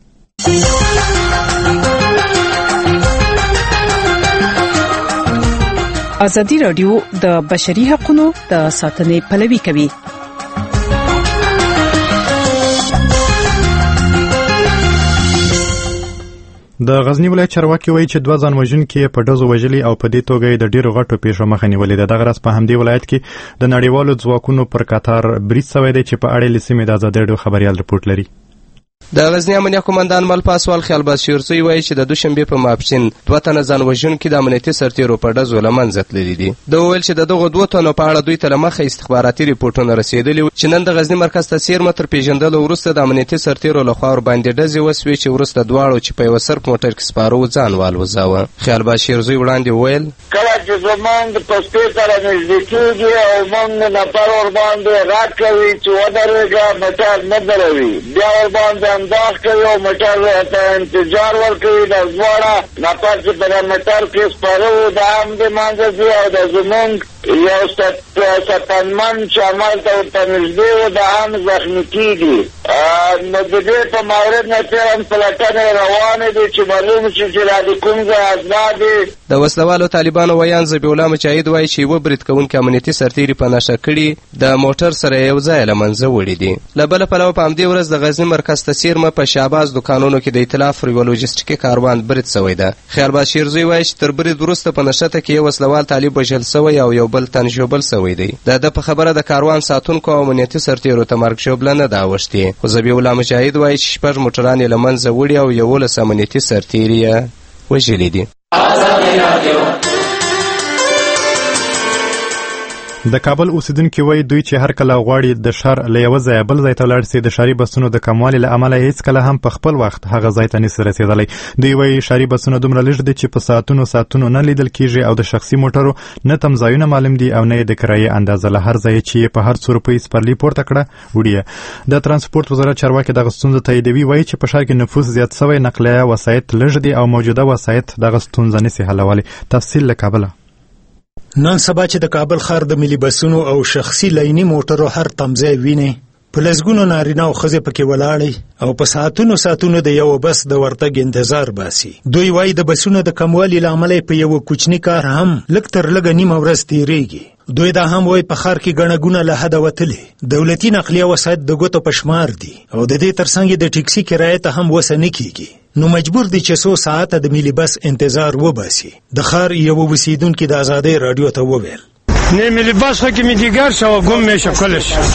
ازادي راډیو د بشري حقوقو د ساتنې پلوي کوي. د غزنی ولایت چارواکي وایي چې دوه ځان وژونکي په ډزو وژلي او په دې توګه د ډیرو غټو پیښو مخه نیولې ده. دغه راز په همدې ولایت کې د نړیوالو ځواکونو پر کتار بریټ شوی دی چې په اړه لسمې د ازادي راډیو خبريال رپورټ لري. د غزنی امنیه قومندان مل پاسوال خیالباز شیرزوی وایي چې د دوشنبه په ماپښین دوه تنه ځان وژونکي د امنیتي سرتیرو په ډزو له منځه تللي دي. د ویل چې د دغه دوه تنو په اړه دوی ته له مخه استخباراتي ریپورتونه رسیدلي چې نن د غزنی مرکز ته څیرمه تر پیژندلو وروسته د امنیتي سرتیرو له خوا ورباندې ډزې وسوې چې وروسته دواړو چې په یوه سرک موټر کې سپاره و ځان والوځاوه. خیالباز شیرزوی وړاندې ویل کله چې زمونږ پستې سره نږدې کېږي او موږ نفر ورباندې غږ کوي چې ودرېږه موټر نه دروي بیا ورباندې انداز کوي موټر ته انتظار ورکوي. د دواړه نفر چې په موټر کې سپاره وو د هم د منځه ځي او د زمونږ یو سپنمن چې عمل ته ورته نږدې وو د هم زخمي کېږي. نو د دې په مورد نه څېړم پلټنې روانې دي چې معلوم شي چې دا د کوم ځای اسناد دي. د وسلوالو طالبانو ویان ذبیح الله مجاهد وایي چې یوه برید کوونکي امنیتي سرتیري په نشه کړي د موټر سره یو ځای له منځه وړي دي. له بله پلوه په همدې ورځ د غزني مرکز ته څیرمه په شهباز دکانونو کې د ائتلاف یوه لوجستیکي کاروان برید سوی ده. خیالباز شیرزوی وایي چې تر برید وروسته په نښته کې یو وسلوال طالب وژل سوی او یو بل تن ژوبل سوی دی. د ده په خبره د کاروان ساتونکو او امنیتي سرتیرو ته مرګ ژوبله نه ده اوښتې. خو ذبیح الله مجاهد وایي چې شپږ موټران یې له منځه وړي او یولس امنیتي سرتیري یې وژلي دي. د کابل اوسیدونکو وایي دوی چې هر کله غواړي د ښار له یوه ځایه بل ځای ته ولاړ سي د ښاري بسونو د کموالي له امله هیڅ کله هم په خپل وخت هغه ځای ته نسي رسېدلی. دوی وایي ښاري بسونه دومره لږ دي چې په ساعتونو ساعتونو نه لیدل کیږي او د شخصي موټرو نه تم ځایونه معلوم دي او نه یې د کرایې اندازه له هر ځایه چې په هر څو روپۍ سپرلي پورته کړه وړي. د ترانسپورت وزارت چارواکي دغه ستونزه تاییدوي. وایي چې په ښار کې نفوس زیات سوی نقلیه وسایط لږ دي او موجوده وسایط دغه ستونزه نسي حلولی. تفصیل له کابله. نن سبا چې د کابل ښار د ملي بسونو او شخصي لایني موټرو هر تمځای ویني په لسګونو نارینه او ښځې پکې ولاړې او په ساعتونو ساعتونو د یو بس د ورتګ انتظار باسي. دوی وایي د بسونو د کموالي له امله په یو کوچني کار هم لږ تر لږه نیمه ورځ تېرېږي. دوی دا هم وایي په ښار کې ګڼه ګوڼه له حده وتلې. دولتي نقلیه وسایط د ګوتو په شمار دي او د دې ترڅنګ د ټیکسي کرایې ته هم وسه نه کېږي. نو مجبور دي چې څو ساعته د ملي بس انتظار وباسي. د ښار یو اوسیدونکي د ازادۍ راډیو ته وویل نه ملي بس خو کې مې دیګر شو ګم مې شکلش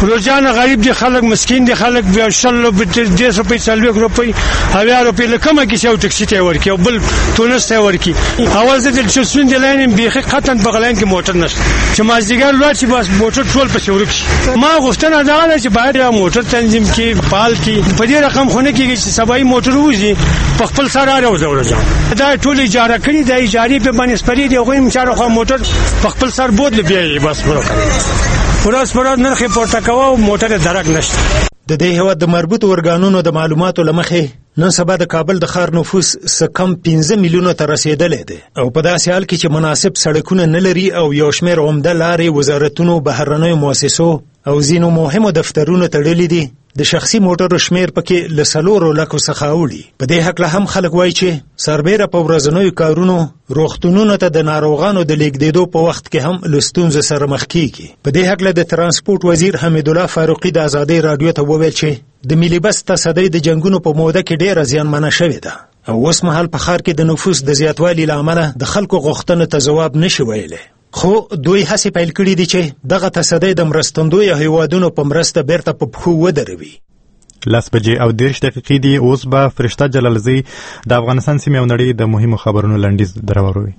روزانه غریب دي خلک مسکین دي خلک بیا شل دېرش روپۍ څلوېښت روپۍ اویا روپۍ له کومه کیسې یو ټکسي ته یې ورکړي او بل تونس ته یې ورکړي. اول زه د چسون د لاین یم بیخي قطعا په غلاین کې موټر نشته چې مازدیګر لاړ شي بس موټر ټول پسې ورک شي. ما غوښتنه دغه ده چې باید موټر تنظیم کړي فعال کړي. په دې رقم خو نه کېږي چې سبایي موټر وځي په خپل سر راوځه ورځه دا ټول اجاره کړي د اجارې په باندې سپري دي هغوی هم چاره خوا موټر په خپل سر بودلې بیا یې بس ورځ په ورځ نرخ یې پورته کوه او موټر یې درک نشته. د دې هېواد د مربوطو ارګانونو د معلوماتو له مخې نن سبا د کابل د ښار نفوس څه کم پنځه میلیونو ته رسېدلی دی او په داسې حال کې چې مناسب سړکونه نه لري او یو شمېر عمده لارې وزارتونو بهرنیو مؤسسو او ځینو مهمو دفترونو تړلي دي. د شخصي موټرو شمېر پکې له څلورو لکو څخه اوړي. په دې هکله هم خلک وایي چې سربیره په ورځنیو کارونو روغتونونو ته د ناروغانو د لیږدېدو په وخت کې هم له ستونزو سره مخ کېږي. په دې هکله د ترانسپورټ وزیر حمیدالله فاروقي د ازادۍ راډیو ته وویل چې د ملي بس تصدۍ د جنګونو په موده کې ډېره زیانمنه شوې ده او اوس مهال په ښار کې د نفوس د زیاتوالي له امله د خلکو غوښتنو ته ځواب نشي ویلی. خو دوی هڅې پیل کړي دي چې دغه تصدۍ د مرستندویو هیوادونو په مرسته بیرته په پښو ودروي. لس بجې او دېرش دقیقې دي. اوس به فرشته جلالزی د افغانستان سیمې او نړۍ د مهمو خبرونو لنډیز دراوروي.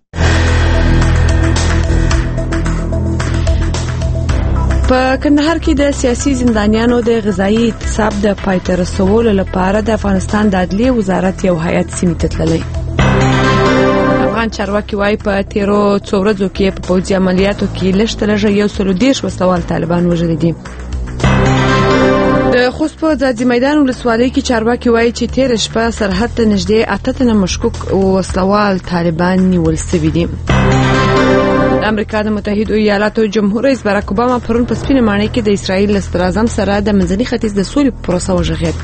په کندهار کې د سیاسي زندانیانو د غذایی اعتصاب د پای ته رسولو لپاره د افغانستان د عدلیې وزارت یو هیئت سیمې ته تللی. افغان چارواکي وایي په تیرو څو ورځو کې په پوځي عملیاتو کې لږ تر لږه یو سل دېرش وسلوال طالبان وژلي دي. د خوست په ځاځي میدان ولسوالۍ کې چارواکي وایي چې تېره شپه سرحد ته نږدې اته تنه مشکوک وسلوال طالبان نیول سوي دي. د امریکا د متحدو ایالاتو جمهور رئیس باراک اوباما پرون په سپینه ماڼۍ کې د اسرائیل له صدراعظم سره د منځني ختیځ د سولې پروسه وغږېد.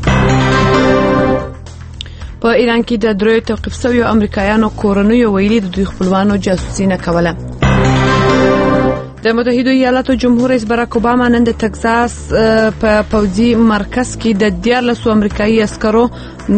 په ایران کې د دریو توقیف شویو امریکایانو کورنیو ویلي د دوی خپلوانو جاسوسي نه کوله. د متحدو ایالاتو جمهور رئیس باراک اوباما نن د تگزاس په پوځي مرکز کې د دیارلسو امریکایي عسکرو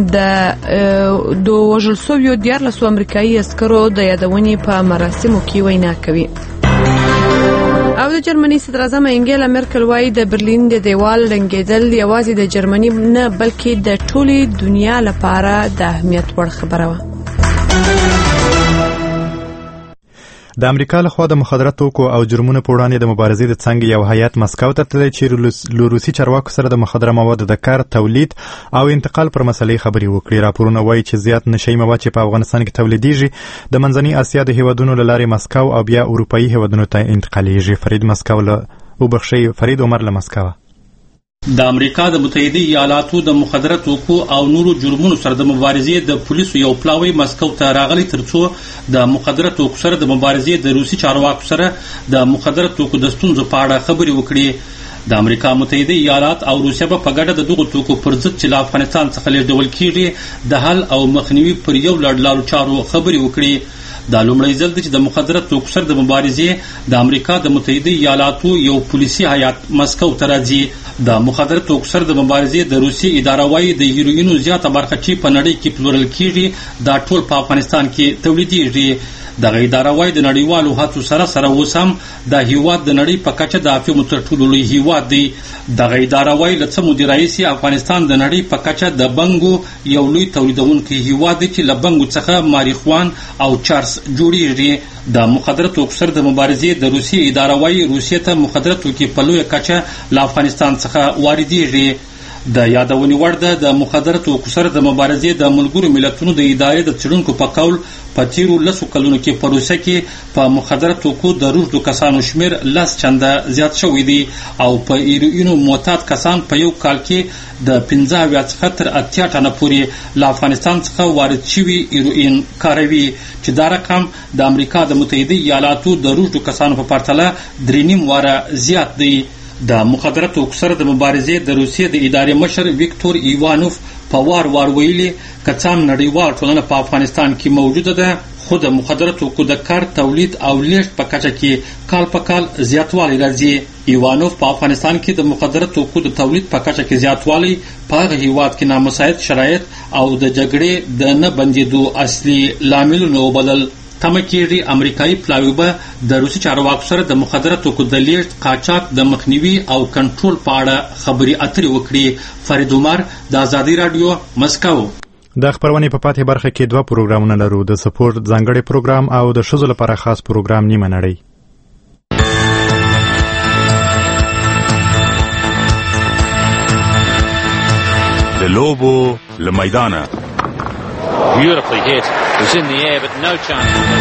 د دو وژل شویو دیارلسو امریکایي عسکرو د یادونې په مراسمو کې وینا کوي. او د جرمني صدراعظم انګیلا مرکل وایي د برلین د دیوال رنګېدل یوازې د جرمني نه بلکې د ټولې دنیا لپاره د اهمیت وړ خبره وه. د امریکا لخوا د مخدره توکو او جرمونو په وړاندې د مبارزې د څنګ یو هیئت مسکو ته تللی چې له روسي چارواکو سره د مخدره موادو د کار تولید او انتقال پر مسلې خبرې وکړي. راپورونه وایي چې زیات نشهیي مواد چې په افغانستان کې تولیدیږي د منځنۍ اسیا د هیوادونو له لارې مسکو او بیا اروپایي هیوادونو ته انتقالیږي. فرید مسکو له وبخښئ فرید عمر له مسکو. د امریکا د متحده ایالاتو د مخدره توکو او نورو جرمونو سره د مبارزې د پولیسو یو پلاوی مسکو ته راغلی ترڅو د مخدره توکو سره د مبارزې د روسي چارواکو سره د مخدره توکو د ستونزو په اړه خبرې وکړي. د امریکا متحده ایالات او روسیه په ګډه د دغو توکو پر ضد چې له افغانستان څخه لیږدول کیږي د حل او مخنیوي پر یو لړ لارو چارو خبرې وکړي. دا لومړی ځل دی چې د مخدره توکو سره د مبارزې د امریکا د متحده ایالاتو یو پولیسي هیات مسکو ته راځي. د مخدره توکو سره د مبارزې د روسي اداره وايي د هیروینو زیاته برخه چې په نړۍ کې پلورل کیږي دا ټول په افغانستان کې تولیدیږي. دغه اداره وايي د نړیوالو هڅو سره سره اوس هم د هیواد د نړۍ په کچه د افیمو تر ټولو لوی هیواد دی. دغه اداره وايي له څه مودې راهیسې افغانستان د نړۍ په کچه د بنګو یو لوی تولیدونکی هیواد دی چې له بنګو څخه ماریخوان او چارس جوړیږي. د مخدره توکو سره د مبارزې د روسي اداره وايي روسیې ته مخدره توکي په لویه کچه له افغانستان څخه واردیږي. د یادونې وړ ده د مخدره توکو سره د مبارزې د ملګرو ملتونو د ادارې د څېړونکو په قول په تیرو لسو کلونو کې په روسیه کې په مخدره توکو د روږدو کسانو شمیر لس چنده زیات شوی دی او په هیروینو معتاد کسان په یو کال کې د پنځه اویا څخه تر اتیا ټنه پورې له افغانستان څخه وارد شوي هیروین کاروي چې دا رقم د امریکا د متحده ایالاتو د روږدو کسانو په پرتله درې نیم واره زیات دی. د مخدره توکو سره د مبارزې د روسیې د ادارې مشر ویکتور ایوانوف په وار وار ویلي که څه هم نړیوال ټولنه په افغانستان کې موجوده ده خو د مخدره توکو د کار تولید او لیږد په کچه کې کال په کال زیاتوالی راځي. ایوانوف په افغانستان کې د مخدره توکو د تولید په کچه کې زیاتوالی په هغه هیواد کې نامساعد شرایط او د جګړې د نه بندېدو اصلي لاملونه وبلل. تمه کېږي امریکایي پلاوی به د روسي چارواکو سره د مخدره توکو د لیږد قاچاق د مخنیوي او کنټرول په اړه خبرې اترې وکړي. فرید عمر د ازادي راډیو مسکو. د خبرونې په پاتې برخه کې دوه پروګرامونه لرو، د سپورت ځانګړی پروګرام او د ښځو لپاره خاص پروګرام نیمه نړۍ. د لوبو له میدانه Beautifully hit. It was in the air, but no chance.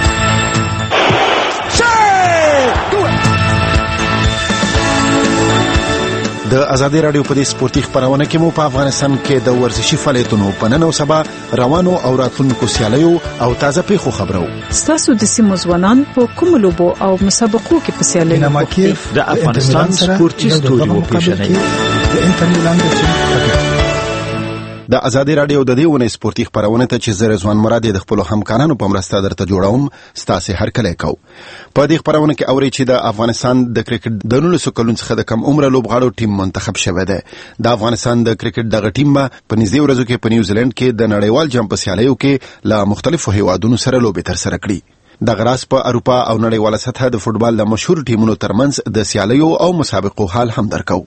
د ازادي راډیو په دې سپورتي خبرونه کې مو په افغانستان کې د ورزشي فعالیتونو په نن او سبا روانو او راتلونکو سیالیو او تازه پیښو خبرو. ستاسو د سیمو ځوانان په کوم لوبو او مسابقو کې په سیالیو د افغانستان سپورتي سټوډیو پیژنې د انټرنیټ د ازادي راډیو د دې ونې سپورتي خبرونه ته چې زه رضوان مراد د خپل همکارانو په مرسته درته جوړوم ستاسو هر کله کو. په دې خبرونه کې اوري چې د افغانستان د کرکټ د نولسو کلونو څخه د کم عمره لوبغاړو ټیم منتخب شوی دی. د افغانستان د کرکټ دغه ټیم په نږدې ورځو کې په نیوزیلند کې د نړیوال جام په سیالیو کې له مختلفو هیوادونو سره لوبې ترسره کړې. د غراس په اروپا او نړیواله سطح د فوټبال د مشهور ټیمونو ترمنځ د سیالیو او مسابقو حال هم درکو.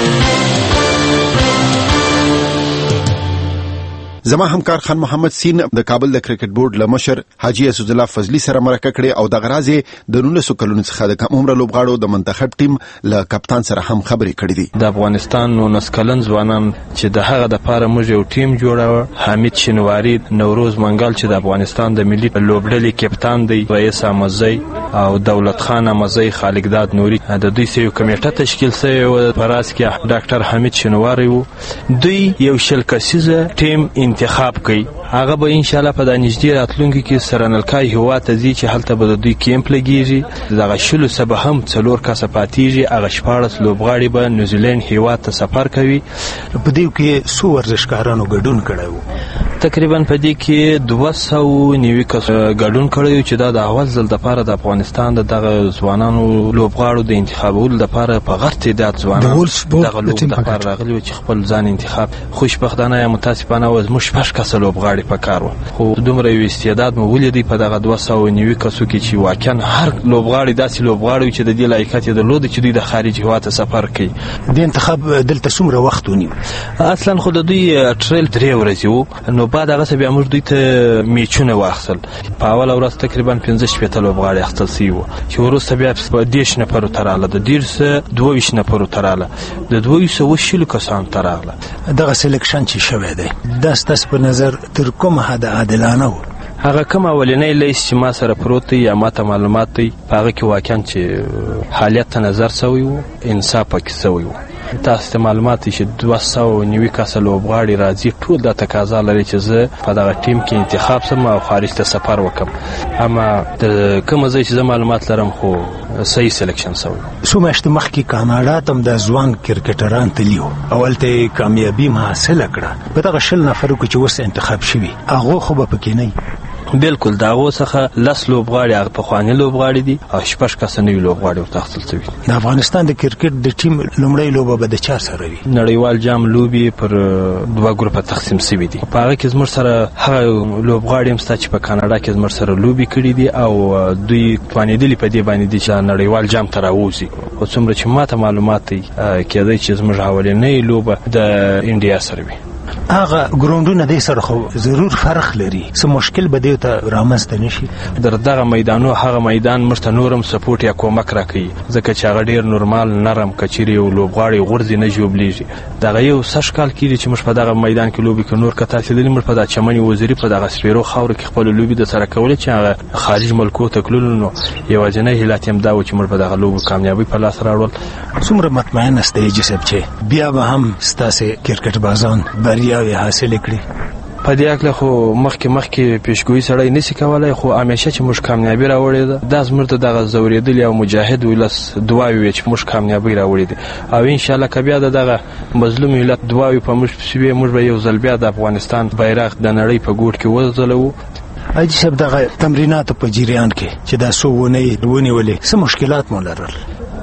زما همکار خان محمد سین د کابل د کرکټ بورډ له مشر حاجی اسد الله فضلی سره مرکه کړې او د غرازې د نولسو کلونو څخه د کم عمره لوبغاړو د منتخب ټیم له کپتان سره هم خبرې کړې دي. د افغانستان نولس کلن ځوانان چې د هغه د پاره موږ یو ټیم جوړاوه، حمید شنواری، نوروز منګل چې د افغانستان د ملي لوبډلې کپتان دی، رئیس احمدزی او دولت خان احمدزی، خالقداد نوري، د دوی سیو کمیټه تشکیل شوی و په راس کې ډاکټر حمید شنواری وو. دوی یو شل کسیزه ټیم انتخاب کوي. هغه به ان شاء الله په د نږدې راتلونکي کې سرنلکای هوا ته ځي چې هلته به د دوی کیمپ لګیږي. دغه شلو سبه هم څلور کسه پاتېږي. هغه شپاړس لوبغاړي به نیوزیلند هوا ته سفر کوي. په دې کې څو ورزشکارانو ګډون کړی وو؟ تقریبا په دې کې دوه سوه نوي کس ګډون کړی چې دا د اول ځل دپاره د افغانستان د دغه ځوانانو لوبغاړو د انتخابولو دپاره په غټ تعداد ځوانان دغه لوبو دپاره راغلي وو چې خپل ځان انتخاب. خوشبختانه یا متاسفانه و زموږ شپږ کسه لوبغاړي په کار وو، خو دومره یو استعداد مو ولیدی په دغه دوه سوه نوي کسو کې چې واقعا هر لوبغاړي داسې لوبغاړي چې د دې لایقت یې درلود چې دوی د خارج هوا ته سفر کوي. د انتخاب دلته څومره وخت ونیو؟ اصلا خو د دوی ټریل درې ورځې وو، نو بعد هغه بیا موږ دوی ته میچونه واخیستل. په اوله ورځ تقریبا پنځه شپېته لوبغاړي اخیستل سوي وو چې وروسته بیا په دېرش نفرو ته راغله، د دېرش دوه ویشت نفرو ته راغله، د دوه ویشت سوه شلو کسانو ته راغله. دغه سلیکشن چې شوی دی دا ستاسو په نظر تر کومه حده عادلانه و؟ هغه کوم اولنی لیست چې ما سره پروت دی یا ما ته معلومات دی په هغه کې واقعا چې حالیت ته نظر سوی وو، انصاف پکې سوی وو. تاسو ته معلومات چې دوه سوه نوي کسه لوبغاړي راځي، ټول دا تقاضا لري چې زه په دغه ټیم کې انتخاب سم او خارج ته سفر وکم. اما د کوم ځای چې زه معلومات لرم خو صحیح سلیکشن سوی. څو میاشتې مخکې کاناډا ته هم د ځوان کرکټران تللي وو، اولته یې کامیابي حاصله کړه. په دغه شل نفرو کې چې اوس انتخاب شوي هغو خو به پکې نه وي. بالکل د هغو څخه لس لوبغاړي هغه پخواني لوبغاړي دي او شپږ کسه نوي لوبغاړي ورته اخیستل سوي. د افغانستان د کرکټ د ټیم لومړی لوبه به د چا سره وي؟ نړیوال جام لوبې پر دوه ګروپه تقسیم سوي دي. په هغه کې زموږ سره هغه لوبغاړي هم شته چې په کاناډا کې زموږ سره لوبې کړي دي او دوی توانېدلي په دې باندې دي چې نړیوال جام ته راوځي. خو څومره چې ما ته معلومات دی کېدی چې زموږ اولنۍ لوبه د انډیا سره وي. هغه ګراوندونه دې سره خو ضرور فرق لري، څه مشکل به دې ته رامنځته نشي؟ در دغه میدانو هغه میدان موږ ته نورم سپورټ یا کومک راکوي ځکه چې هغه ډېر نورمال نرم کچېرې یو لوبغاړی غورځي نه ژوبلیږي. دغه یو سږ کال کېږي چې موږ په دغه میدان کې لوبې کوو. نور که تاسې لیدلي موږ په دا چمن وزیري په دغه سپیرو خاوره کې خپله لوبې د سره کولې چې هغه خارج ملکو ته تللو، نو یوازینی علت یې هم دا و چې موږ په دغه لوبو کامیابي په لاس راوړل. څومره مطمئن یاست جسب چې بیا به هم ستاسې کرکټ بازان بریاوې حاصلې کړي؟ په دې اړه خو مخکې مخکې پیشګویي سړی نشي کولای، خو همیشه چې موږ کامیابي راوړې ده دا زموږ ته دغه ځورېدلي او مجاهد ولس دعاوې وې چې موږ کامیابي راوړې دي او انشاءالله که بیا د دغه مظلوم ملت دعاوې په موږ پسې وي موږ به یو ځل بیا د افغانستان بیرغ د نړۍ په ګوټ کې وځلوو. حاجي صاحب دغه تمریناتو په جریان کې چې دا څو ونې ونیولې څه مشکلات مو لرل؟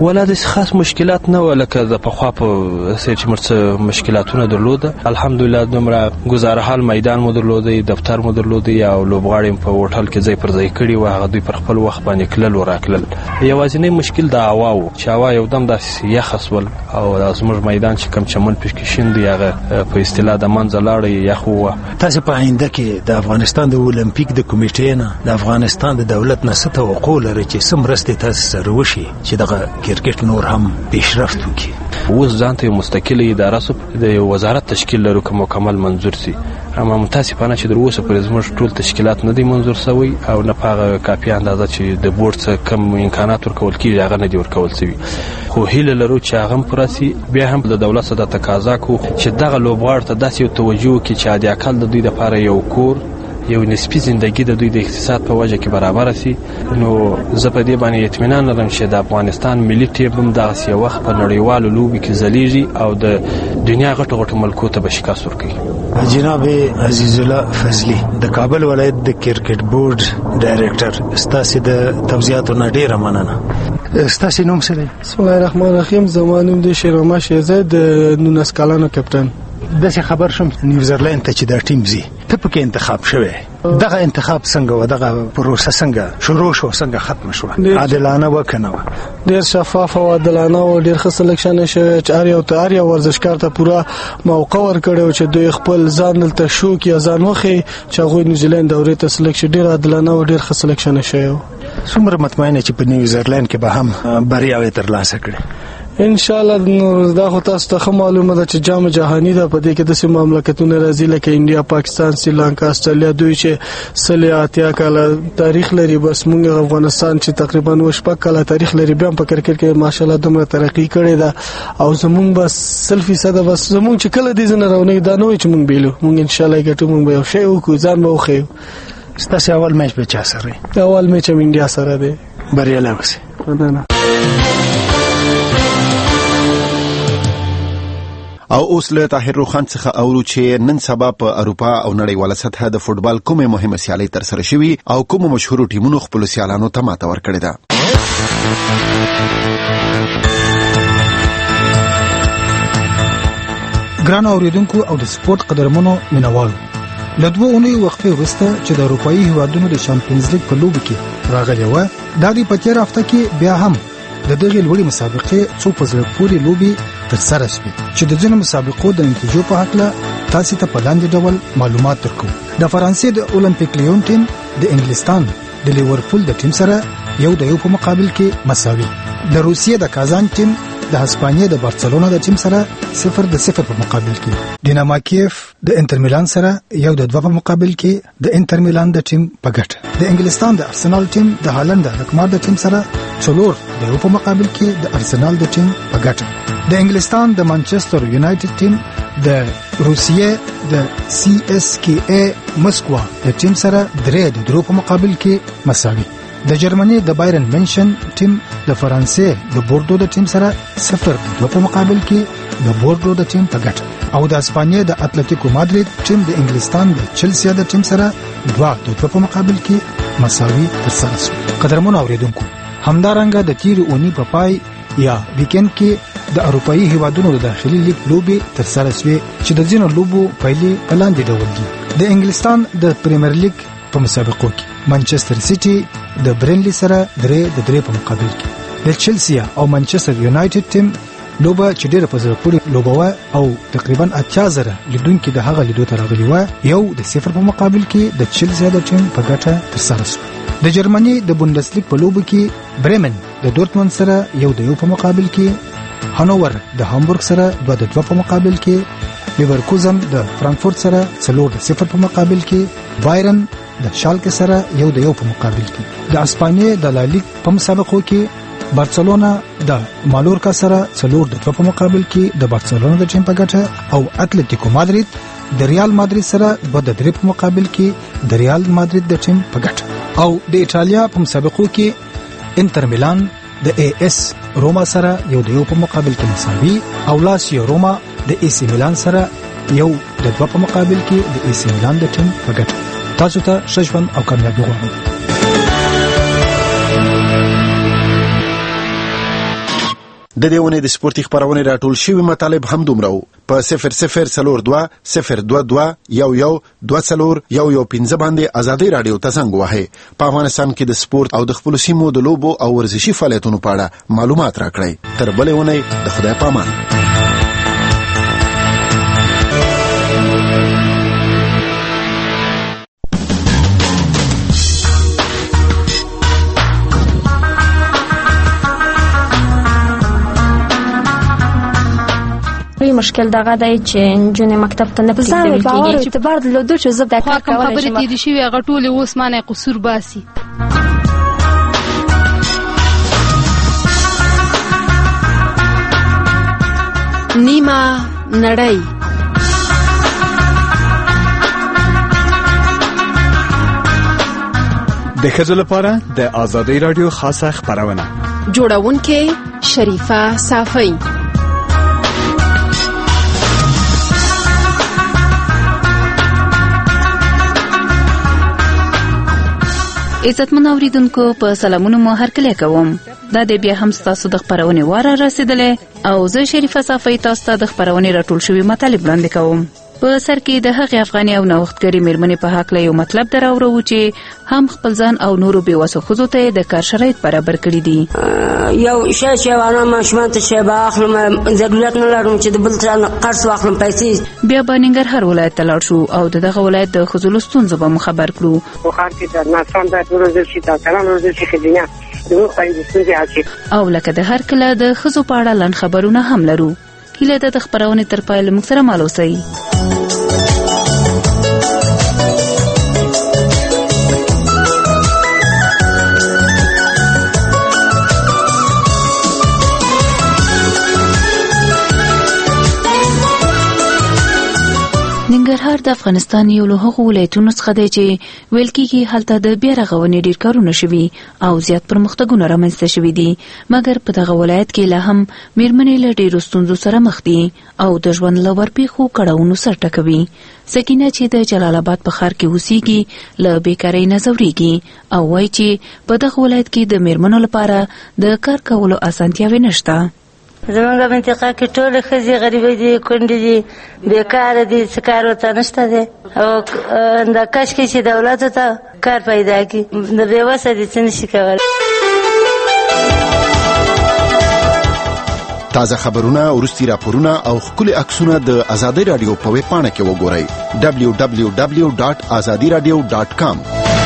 ولا د خاص مشکلات نه ولکه د پخوا په سې چې مرڅ مشکلاتونه درلوده. الحمدلله دومره گزاره حال میدان مو درلوده، دفتر مو درلوده او لوبغاړي په هوټل کې ځای پر ځای کړي و. هغه دوی پر خپل وخت باندې کلل و راکلل. یوازینی مشکل د هوا و چې هوا یو دم داسې یخ اسول او د زموږ میدان چې کم چمن پکې شین دی هغه په اصطلاح د منځ لاړې یخ و. تاسو په آینده کې د افغانستان د اولمپیک د کمیټې نه د افغانستان د دولت نه څه توقع لرئ چې څه مرستې تاسو سره وشي چې دغه کرکټ نور هم پیشرفت وکړي؟ اوس ځان ته یو مستقله اداره سو د وزارت تشکیل لرو که مکمل منظور سي. اما متاسفانه چې در اوسه پر زموږ ټول تشکیلات نه دي منظور شوی او نه په کافي اندازه چې د بورډ څخه کم امکانات ورکول کیږي هغه نه دي ورکول شوی. خو هیله لرو چې هغه پرسي بیا هم د دولت څخه تقاضا کو چې دغه لوبغاړو ته داسې توجه وکړي چې د اقل د دوی لپاره یو کور یو نسبی زندگی د دوی د اقتصاد په وجه کې برابر شي. نو زه په دې باندې اطمینان لرم چې د افغانستان ملي ټیم هم دغه یو وخت په نړیوالو لوبو کې ځلیږي او د دنیا غټو غټو ملکو ته به شکست ورکړي. جناب عزیز الله فضلی د کابل ولایت د کرکټ بورډ ډایریکټر، ستاسو د توضیحاتو نه ډیره مننه. ستاسو نوم څه دی؟ بسم الله الرحمن الرحیم. زما نوم دی شیرما شیزه د نونس کلانو کپټن. داسې خبر شم نیوزرلند ته چې دا ټیم زی ته پکې انتخاب شوی. دغه انتخاب څنګه و؟ دغه پروسه څنګه شروع شو، څنګه ختم شو؟ عادلانه وکنه و؟ ډیر شفاف او عادلانه او ډیر ښه سلیکشن شوی چې اړ یو ته اړ یو ورزشکار ته پورا موقع ورکړو چې دوی خپل ځان دلته شو کې ځان وخی چې هغه نیوزیلند دورې ته سلیکشن ډیر عادلانه او ډیر ښه سلیکشن شوی. څومره مطمئنه چې په نیوزرلند کې به هم بریاوې ترلاسه کړي؟ ان شاء الله. نو دا خو تاسو ته معلومه ده چې جام جهانی ده، په دې کې د سیمه مملکتونو راځي لکه انډیا، پاکستان، سریلانکا، استرالیا، دوی چې سلی اتیا کاله تاریخ لري. بس موږ افغانستان چې تقریبا وشپک کاله تاریخ لري بیا په کرکټ کې ماشاءالله دومره ترقی کړې ده او زمونږ بس سل فیصد بس زمونږ چې کله دې زنه راونی دا نو چې موږ بیلو موږ ان شاء الله ګټو موږ یو شی وکړو ځان به وخیو. ستاسو اول میچ به چا سره؟ اول میچ هم انډیا سره دی. بریالی اوسئ. مننه. او اوس له طاهر روخان څخه اورو چې نن سبا په اروپا او نړیواله سطح د فوتبال کومه مهمه سیالي تر سره شوي او کوم مشهور ټیمونو خپل سیالانو ته ماته ورکړې ده. ګران اوریدونکو او د سپورت قدرمنو مینوالو، له دوه اونۍ وقفې وروسته چې د اروپایي هیوادونو د چمپیونز لیګ په لوبو کې راغلی و، دا د په تیر هفته کې بیا هم د دغه لوړې مسابقې څو په زړه پورې لوبي تر سره شوې چې د ځینو مسابقو د نتیجو په هکله تاسو ته په لاندې ډول معلومات درکو. د فرانسې د اولمپیک لیون ټیم د انګلستان د لیورپول د ټیم سره یو د یو په مقابل کې مساوي. د روسیې د کازان ټیم د هسپانیې د بارسلونا د ټیم سره صفر د صفر په مقابل کې. ډینامو کیف د انټر میلان سره یو د دوه په مقابل کې د انټر میلان د ټیم په ګټه. د انګلستان د ارسنال ټیم د هالند د رکمار د ټیم سره څلور د یو په مقابل کې د ارسنال د ټیم په ګټه. د انګلستان د مانچستر یونایټډ ټیم د روسیې د سی اس کی ای مسکوا د ټیم سره درې د درو په مقابل کې مساوي. د جرمني د بایرن منشن ټیم د فرانسې د بوردو د ټیم سره صفر د دوه په مقابل کې د بوردو د ټیم په ګټه. او د اسپانیا د اتلتیکو مادرید ټیم د انګلستان د چلسی د ټیم سره دوه د دوه په مقابل کې مساوي ترسره شو. قدرمن اوریدونکو، همدارنګه د تیر اونۍ په پای یا ویکند کې د اروپایي هیوادونو د داخلي لیګ لوبي ترسره شوې چې د ځینو لوبو پایلې په لاندې ډول دي. د انګلستان د پریمیر لیګ په مسابقو کې مانچستر سیټي د برنلی سره درې د درې په مقابل کې. د چلسی او مانچستر یونایټډ ټیم لوبه چې ډېره په زړه پورې لوبه وه او تقریبا اتیا زره لیدونکي د هغه لیدو ته راغلي وه، یو د صفر په مقابل کې د چلسی د ټیم په ګټه ترسره شوه. د جرمني د بوندسلیګ په لوبو کې برمن د دورتموند سره یو د یو په مقابل کې، هانوور د هامبورګ سره دوه د دوه په مقابل کې، لیورکوزن د فرانکفورت سره څلور د صفر په مقابل کې، بایرن د شالکه سره یو د یو په مقابل کې. د اسپانیې د لالیګ په مسابقو کې بارسلونا د مالورکا سره څلور د دوه په مقابل کې د بارسلونا د ټیم په ګټه، او اتلتیکو مادرید د ریال مادرید سره دوه د درې په مقابل کې د ریال مادرید د ټیم په ګټه. او د ایټالیا په مسابقو کې انټر میلان د ای اس روما سره یو د یو په مقابل کې مساوي، او لاسیو روما د ای سی میلان سره یو د دوه په مقابل کې د ای سی میلان د ټیم په ګټه. تاسو ته ښه ژوند او کامیابي غواړم. د دې ونې د سپورتي خبرونې راټول شوی مطالب هم دومره وو په صفر صفر څلور دوه صفر دوه دوه یو یو دوه څلور یو یو پنځه باندې ازادي رادیو ته زنګ وهئ. په افغانستان کې د سپورت او د خپلو سیمو د لوبو او ورزشي فعالیتونو په اړه معلومات راکړئ. تر بلې اونۍ د خدای په امان. مشکل دغه دی چې نجونې مکتب ته نه پرېږدول کېږي. چې اعتبار درلودو چې زه دا کار کولی شم. خبرې تېرې شوي هغه ټولې اوس مانه قصور باسي. نیمه نړۍ د ښځو لپاره د آزادۍ راډیو خاصه خپرونه. جوړونکې شریفه صافی. عزتمن اوریدونکو په سلامونو مو هرکلی کوم. دا د بیا هم ستاسو د خبرونې واره رسیدلې او زه شریفه صافی تاسو ته د خبرونې راټول شوي مطالب وړاندې کوم. په سر کې د هغې افغاني او نوښتګرې میرمنې په هکله یو مطلب دراوړو چې هم خپل ځان او نورو بېوسو ښځو ته د کار شرایط برابر کړي دي. یو شی چې وانا ماشومان ته شی به اخلم ضرورت نه لرم چې د بل څه قرض واخلم پیسې. بیا به ننګرهار ولایت ته لاړ شو او د دغه ولایت د ښځو له ستونزو به مو خبر کړو. په ښار کې د ناسم باید وروزل شي، ډاکټران وروزل شي، ښځینه د خویندو ستونزې حل شي. او لکه د هر کله د ښځو په اړه لنډ خبرونه هم لرو. هیله ده د خپرونې تر پایه له موږ سره مل اوسئ. ننګرهار د افغانستان یو له هغو ولایتونو څخه دی چې ویل کېږي هلته د بیا رغونې ډېر کارونه شوي او زیات پرمختګونه رامنځته شوي دي، مګر په دغه ولایت کې لا هم میرمنې له ډېرو ستونزو سره مخ دي او د ژوند له ورپېښو کړاوونو سر ټکوي. سکینه چې د جلال آباد په ښار کې اوسېږي له بیکارۍ نه ځورېږي او وایي چې په دغه ولایت کې د میرمنو لپاره د کار کولو اسانتیاوې نشته. زمونږ منطقه کې ټولې ښځې غریبې دي، کونډې دي، بیکاره دي، څه کار ورته نشته دی او دا کاشکې چې دولت ته کار پیدا کړي. د بېوسه دي څه نشي کولی. تازه خبرونه، وروستي راپورونه او ښکلي عکسونه د ازادۍ راډیو په ویب پاڼه کې وګورئ دبلیو دبلیو دبلیو ډاټ ازادي راډیو ډاټ کام.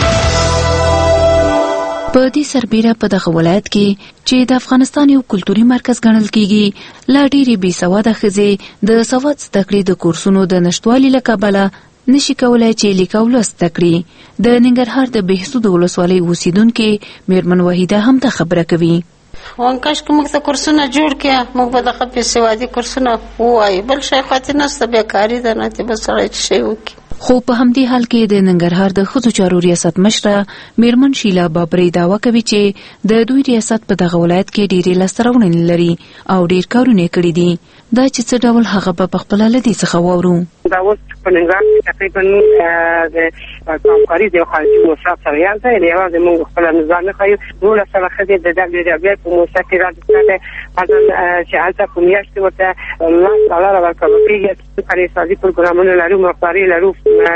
په دې سربیره په دغه ولایت کې چې د افغانستان یو کلتوري مرکز ګڼل کېږي لا ډېرې بې سواده ښځې د سواد زده کړې د کورسونو د نشتوالي له کبله نشي کولای چې لیک او لوست زده کړي. د ننګرهار د بهسود ولسوالۍ اوسېدونکې میرمن وحیده هم دا خبره کوي. وانکاش که موږ ته کورسونه جوړ کړي، موږ به دغه بې سوادي کورسونه ووایو، بل شی خاطر نشته، بیکاري ده، نه چې بل سړی څه شی وکړي. خو په همدې حال کې د ننګرهار د ښځو چارو ریاست مشره میرمن شیلا بابري دعوه کوي چې د دوی ریاست په دغه ولایت کې ډېرې لاسته راوړنې لري او ډېر کارونه کړي دي. دا چې څه ډول هغه به په خپله له دې څخه واورو. دا اوس په ننګرهار کې تقریبا د کامکاري د خارجي موسسات سره یو ځای دی. یوازې موږ خپله نظام نه ښیو. دولس سوه ښځې د دبلیو دبلیو په موسسه کې راجستر دی، چې هلته په میاشت کې ورته لس ډالره ورکول کېږي. کاري پروګرامونه لرو، مقبرې لرو،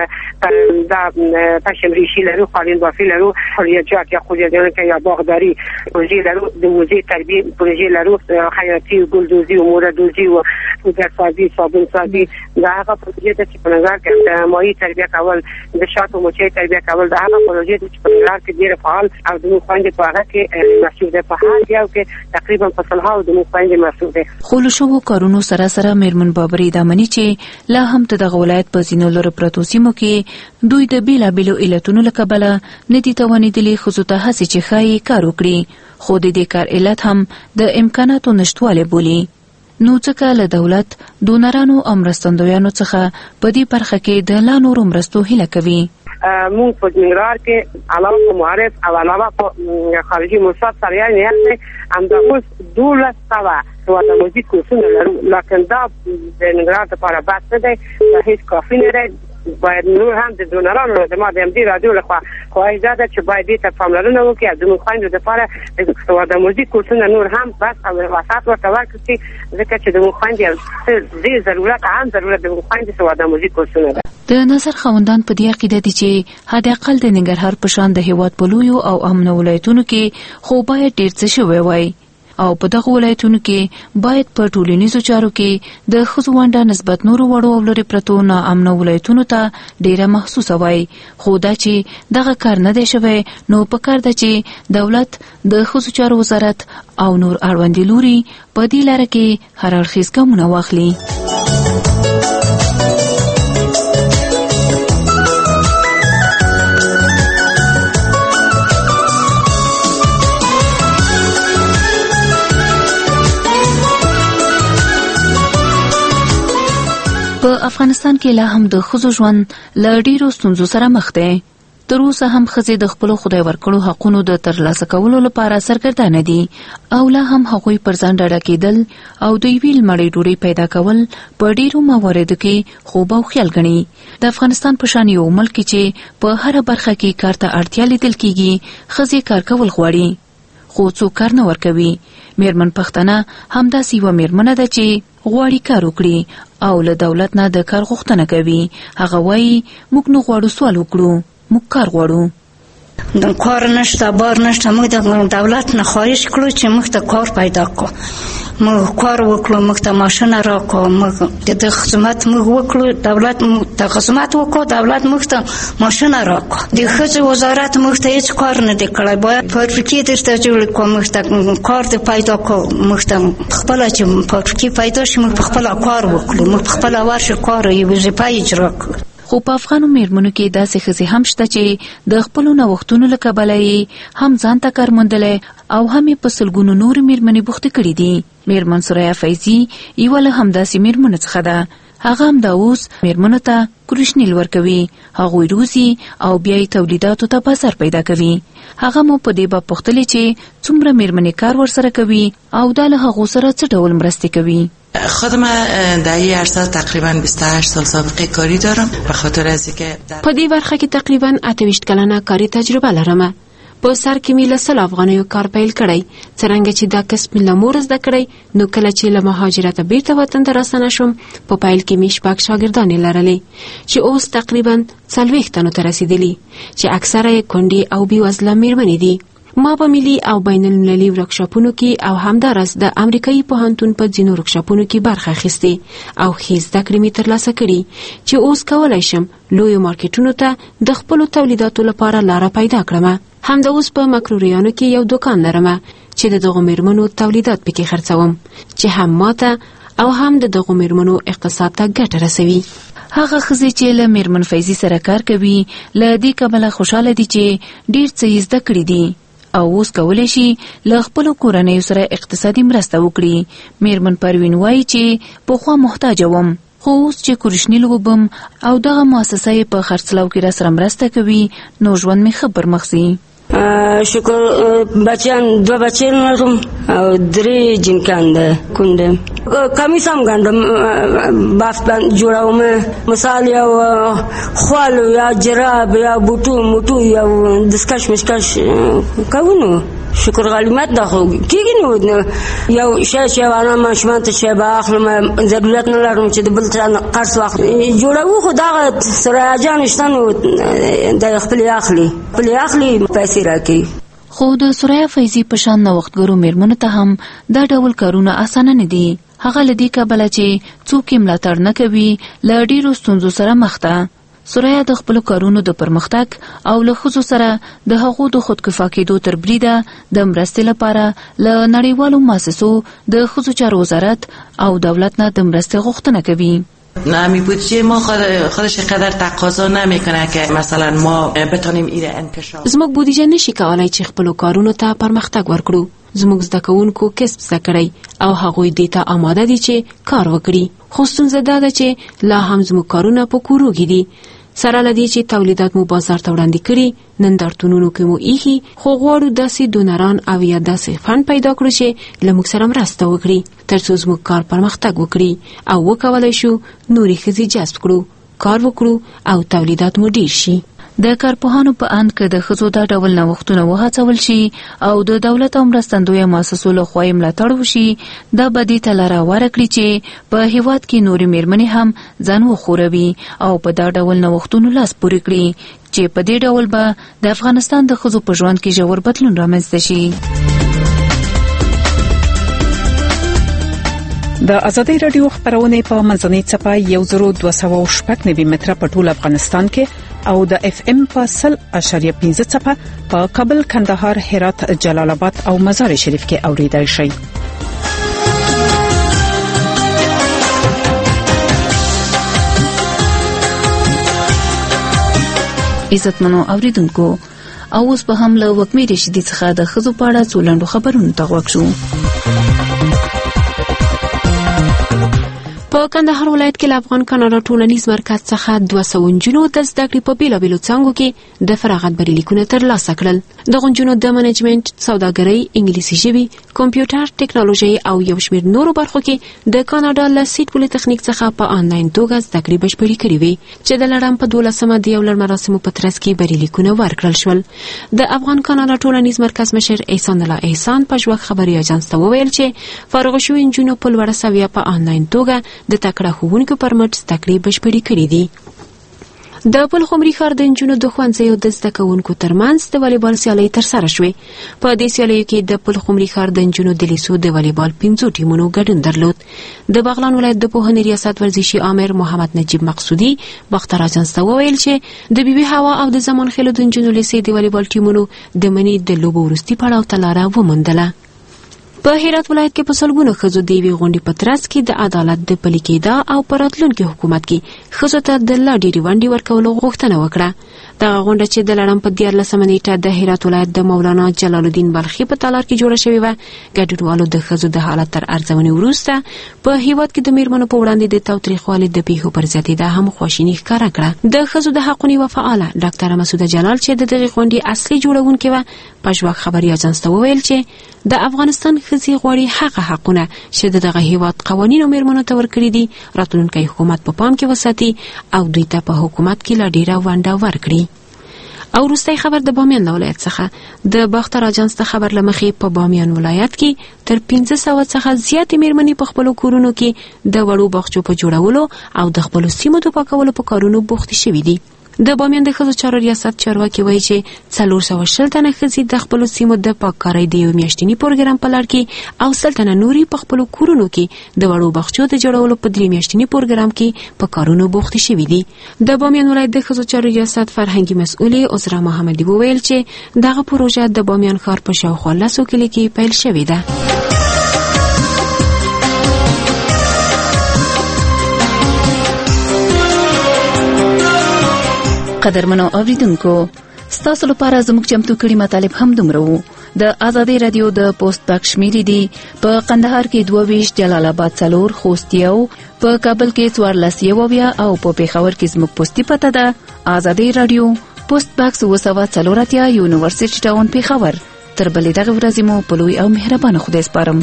دا پشم ریشی لرو، خالین بافی لرو، حریجات یا خوریدانه یا باغداری پروژه لرو، د موزه تربیه پروژه لرو، خیاطی و گلدوزی و موردوزی و پودرسازی، صابون سازی. دا هغه پروژه ده چې په نظر کې ماهی تربیه کول، د شاتو مچۍ تربیه کول، دا هغه پروژه ده چې په نظر کې ډېر فعال او د موږ خویندې په هغه کې مسؤل ده. په هر یو کې تقریبا په سلهاو د موږ خویندې مسؤل ده. خو له شوو کارونو سره سره میرمن بابري دا مني چې لا هم د دغه ولایت په ځینو لرو پرتو سیمو کې دوی د بیلابیلو علتونو له کبله نه دي توانېدلي ښځو ته هڅې چې ښایي کار وکړي، خو د دې کار علت هم د امکاناتو نشتوالی بولي. نو ځکه له دولت، ډونرانو او مرستندویانو څخه په دې برخه کې د لا نورو مرستو هیله کوي. مونږ په ننګرهار کې علاوه په معارف او علاوه په خارجي موسسات سره یې نیت دی همدا اوس دولس سوه ودانوزي کورسونه لرو، لکن دا د ننګرهار لپاره بس نه دی، دا هېڅ کافي نه دی. باید نور هم د ډونرانو د ما د همدې راډیو لخوا خواهش ده چې باید دې ته پاملرنه وکړي او زموږ خویندو دپاره د سوادآموزي کورسونه نور هم بس او وسعت ورته ورکړي ځکه چې زموږ خویندې یو ډېر ضرورت عام ضرورت د زموږ خویندې سوادآموزي کورسونه ده. د نظر خاوندان په دې عقیده دي چې حداقل د ننګرهار په شان د هیواد په لویو او امنو ولایتونو کې خو باید ډېر څه شوی وای او په دغه ولایتونو کې باید په ټولنیزو چارو کې د ښځو ونډه نسبت نورو وړو او لرې پرتو ناامنو ولایتونو ته ډېره محسوسه وای. خو دا چې دغه کار نه دی شوی نو پکار ده چې دولت د ښځو چارو وزارت او نور اړوندې لوري په دې لاره کې هر اړخیز ګامونه واخلي. په افغانستان کې لا هم د ښځو ژوند له ډېرو ستونزو سره مخ دی. تر اوسه هم ښځې د خپلو خدای ورکړو حقونو د ترلاسه کولو لپاره سرګردانه دي او لا هم هغوی پر ځان ډاډه کېدل او د یوې لمړۍ ډوډۍ پیدا کول په ډېرو مواردو کې خوب او خیال ګڼي. د افغانستان په شان یو ملک چې په هره برخه کې کار ته اړتیا لیدل کېږي، ښځې کار کول غواړي خو څوک کار نه ورکوي. میرمن پښتنه همداسې یوه میرمنه ده چې غواړي کار وکړي او له دولت نه د کار غوښتنه کوي. هغه وایي موږ نه غواړو سوال وکړو، موږ کار غواړو. د کار نشته، بار نشته. موږ د دولت نه خواهش کړو چې موږ ته کار پیدا کړو، موږ کار وکړو، موږ ته ماشینه راکړو، موږ د خدمت موږ وکړو، دولت ته خدمت وکړو، دولت موږ ته ماشینه راکړو. د ښځو وزارت موږ ته هیڅ کار نه دی کړی. باید فابریکې درته جوړې کړو، موږ ته کار دې پیدا کړو، موږ ته خپله چې فابریکې پیدا شي موږ په خپله کار وکړو، موږ په خپله ورشو کار یې وظیفه اجرا کړو. خو په افغانو میرمنو کې داسې ښځې هم شته چې د خپلو نوښتونو له کبله یې هم ځان ته کار موندلی او هم یې په سلګونو نورې میرمنې بوختې کړي دي. میرمن سریا فیضي یوه له همداسې میرمنو څخه ده. هغه هم دا اوس میرمنو ته کروشنیل ورکوي، هغوی روزي او بیا یې تولیداتو ته بازار پیدا کوي. هغه مو په دې باب پوښتلې چې څومره میرمنې کار ورسره کوي او دا له هغو سره څه ډول مرستې کوي. خودم در این عرصه تقریبا بیست و هشت سال سابقه کاری دارم به خاطر از اینکه په دې برخه کې تقریبا اته ویشت کلنه کاري تجربه لرم. په سر کې مې له سل افغانیو کار پیل کړی. څرنګه چې دا کسب مې له مور زده کړی نو کله چې له مهاجرته بیرته وطن ته راستنه شوم په پیل کې مې شپږ شاګردانې لرلې چې اوس تقریبا څلوېښت تنو ته رسېدلي چې اکثره یې کونډې او بېوزله میرمنې دي. ما په ملي او بین المللي ورکشاپونو کې او همداراز د امریکایي پوهنتون په ځینو ورکشاپونو کې برخه اخیستې او ښې زده کړې مې ترلاسه کړي چې اوس کولی شم لویو مارکیټونو ته د خپلو تولیداتو لپاره لاره پیدا کړم. همدا اوس په مکروریانو کې یو دوکان لرم چې د دغو میرمنو تولیدات پکې خرڅوم چې هم ماته او هم د دغو میرمنو اقتصاد ته ګټه رسوي. هغه ښځې چې له میرمن فیضي سره کار کوي له دې کبله خوشحاله دي چې ډېر څه یې زده کړي دي او اوس کولی شي له خپلو کورنیو سره اقتصادي مرسته وکړي. میرمن پروین وایي چې پخوا محتاجه وم خو اوس چې کورشنیل وبم او دغه مؤسسه یې په خرڅلاو کې راسره مرسته کوي نو ژوند مې ښه پرمخ ځي. شکر بچیان دو بچیان لرم او درې جنکان ده کونډه کمیس هم ګنډم باف جوړوم مثال یو خوالو یا جراب یا بوټو موټو یو دسکش مشکش کوونو شکر غلیمت ده خو کېږي نو یو شی چې وانا ماشومان ته شی به اخلم ضرورت نه لرم چې د بل چا قرض واخلم جوړوو خو دغه سریا جان شته نو د خپلې اخلي خپلې اخلي پیسې راکوي. خو د سریا فیضي په شان نوښتګرو میرمنو ته هم دا ډول کارونه اسانه نه دي. هغه له دې کبله چې څوک یې ملاتړ نه کوي له ډېرو ستونزو سره مخ ده. سریا د خپلو کارونو د پرمختګ او له ښځو سره د هغو د خودکفا کېدو تر بریده د مرستې لپاره له نړیوالو مؤسسو د ښځو چارو وزارت او دولت نه د مرستې غوښتنه کوي. نمی بودجه ما خودش قدر تقاضا نمیکنه که مثلا ما بتونیم ایره انکشاف. زموږ بودجه نشي کولای چې خپلو کارونو ته پرمختګ ورکړو. زموږ زده کوونکو کسب زده کړی او هغوی دې ته آماده دي چې کار وکړي. خو ستونزه دا ده چې لا هم زموږ کارونه په کورو کې دي. سره لدی چې تولیدات مو بازار ته وړاندې کړي نندارتونونو کې مو ایخي خو غواړو داسې دونران او یا داسې فند پیدا کړو چې له موږ سره مرسته وکړي تر څو زموږ کار پرمختګ وکړي او وکولای شو نورې ښځې جذب کړو کار وکړو او تولیدات مو ډیر شي. د کارپوهانو په اند کې د ښځو دا ډول نوښتونه وهڅول شي او د دولت او مرستندویه مؤسسو لخوا یې ملاتړ وشي، دا به دې ته لاره هواره کړي چې په هیواد کې نورې میرمنې هم ځان وښوروي او په دا ډول نوښتونو لاس پورې کړي چې په دې ډول به د افغانستان د ښځو په ژوند کې ژور بدلون رامنځته شي. د ازادي رادیو خبرونه په منځنۍ چپه یو زرو دوه سوه شپږ نوي متره په ټول افغانستان کې او د اف ام په سل اشاریه پنځه چپه په کابل، کندهار، هرات، جلال آباد او مزار شریف کې اوریدل شي. عزتمنو اوریدونکو، او اوس په هم له وکمې رشیدي څخه د ښځو په اړه څو لنډو خبرونو ته غوږ شو. په کندهار ولایت کې له افغان کاناډا ټولنیز مرکز څخه دوه سوه نجونو د زده کړې په بیلابیلو څانګو کې د فراغت بریلیکونه ترلاسه کړل. دغه نجونو د منیجمنت، سوداګرۍ، انګلیسي ژبې، کمپیوټر ټیکنالوژي او یو شمېر نورو برخو کې د کاناډا له سیټ پولی تخنیک څخه په آنلاین توګه زده کړې بشپړې کړې وې چې د لړم په دولسمه د یو لړ مراسمو په ترڅ کې بریلیکونه ورکړل شول. د افغان کاناډا ټولنیز مرکز مشر احسان الله احسان په ژوند خبري اژانس ته وویل چې فارغ شوي نجونو په لوړه سویه په آنلاین توګه د تکړه ښوونکو پر مټ زده کړې بشپړې کړې دي. د پلخمري ښار د نجونو د ښوونځیو د زده کوونکو ترمنځ د والیبال سیالۍ ترسره شوې. په دې سیالیو کې د پلخمري ښار د نجونو د لیسو د والیبال پنځو ټیمونو ګډون درلود. د بغلان ولایت د پوهنې ریاست ورزشي آمر محمد نجیب مقصودي باختر اجانس ته وویل چې د بیبي هوا او د زمان خیلو د نجونو لیسې د والیبال ټیمونو د منې د لوبو وروستي پړاو ته لاره وموندله. په هرات ولایت کې په سلګونو ښځو د یوې غونډې په ترڅ کې د عدالت د پلي کېدا او په راتلونکي حکومت کې ښځو ته د لا ډېرې ونډې ورکولو غوښتنه وکړه. دغه غونډه چې د لړم په دیارلسمه نیټه د هرات ولایت د مولانا جلال الدین بلخي په تالار کې جوړه شوې وه، ګډونوالو د ښځو د حالت تر ارزونې وروسته په هیواد کې د میرمنو په وړاندې د تاوتریخوالي د پیښو پر زیاتېدا هم خواشیني ښکاره کړه. د ښځو د حقونو یوه فعاله ډاکټره مسوده جلال چې د دغې غونډې اصلي جوړونکې وه په ژواک خبري اجانس ته وویل چې د افغانستان ښځې غواړي هغه حقونه چې د دغه هیواد قوانینو میرمنو ته ورکړي دي راتلونکی حکومت په پام کې وساتي او دوی ته په حکومت کې لا ډیره ونډه ورکړي. او وروستی خبر د بامیان ولایت څخه د باختر اجانس ته خبر لمخې په بامیان ولایت کې تر پنځه سوه څخه زیاتې میرمنې په خپلو کورونو کې د وړو باغچو په جوړولو او د خپلو سیمو د پاکولو په کارونو بوختې شوي دي. د بامیان د ښځو چارو ریاست چارواکي وایي چې څلور سوه شل تنه ښځې د خپلو سیمو د پاککارۍ د یو میاشتني پروګرام په لړ کې او سل تنه نورې په خپلو کورونو کې د وړو باغچو د جوړولو په درې میاشتني پروګرام کې په کارونو بوختې شوي دي. د بامیان ولایت د ښځو چارو ریاست فرهنګي مسؤلې عذرا محمدي وویل چې دغه پروژه د بامیان ښار په شاوخوا لسو کلیو کې پیل شوې ده. قدرمنو اوریدونکو، ستاسو لپاره زموږ چمتو کړي مطالب هم دومره وو. د ازادي رادیو د پوسټ باکس شمیرې دي په قندهار کې دوه ویشت، جلال آباد څلور، خوست یو، په کابل کې څوارلس یوویا او په پېښور کې زموږ پوسټي پته ده ازادي رادیو پوسټ باکس اوه سوه څلور اتیا، یونیورسيټي ټاون پېښور. تر بلې دغه ورځې مو په لوی او مهربانه خدای سپارم.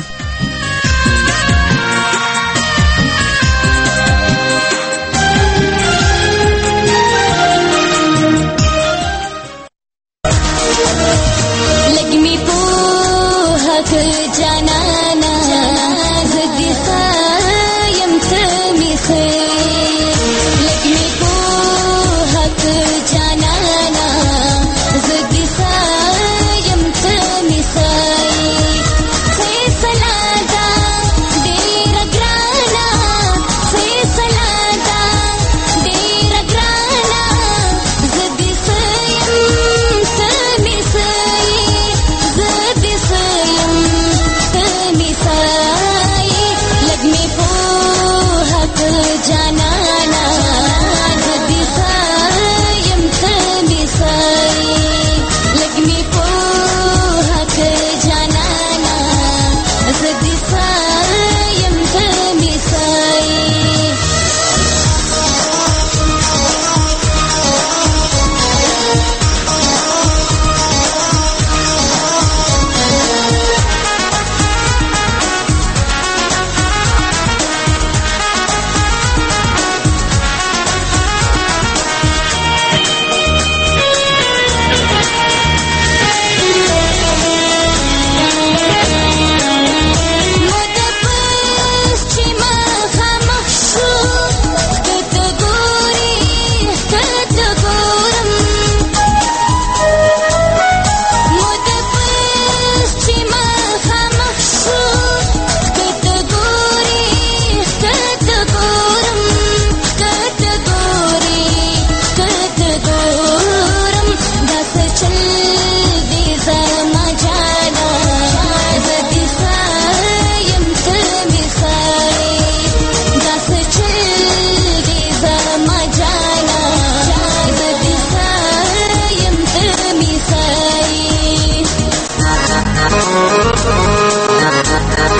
فیصلہ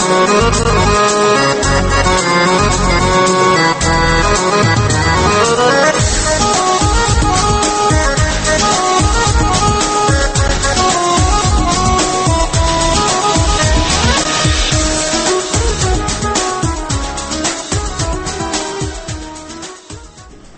ورکړي.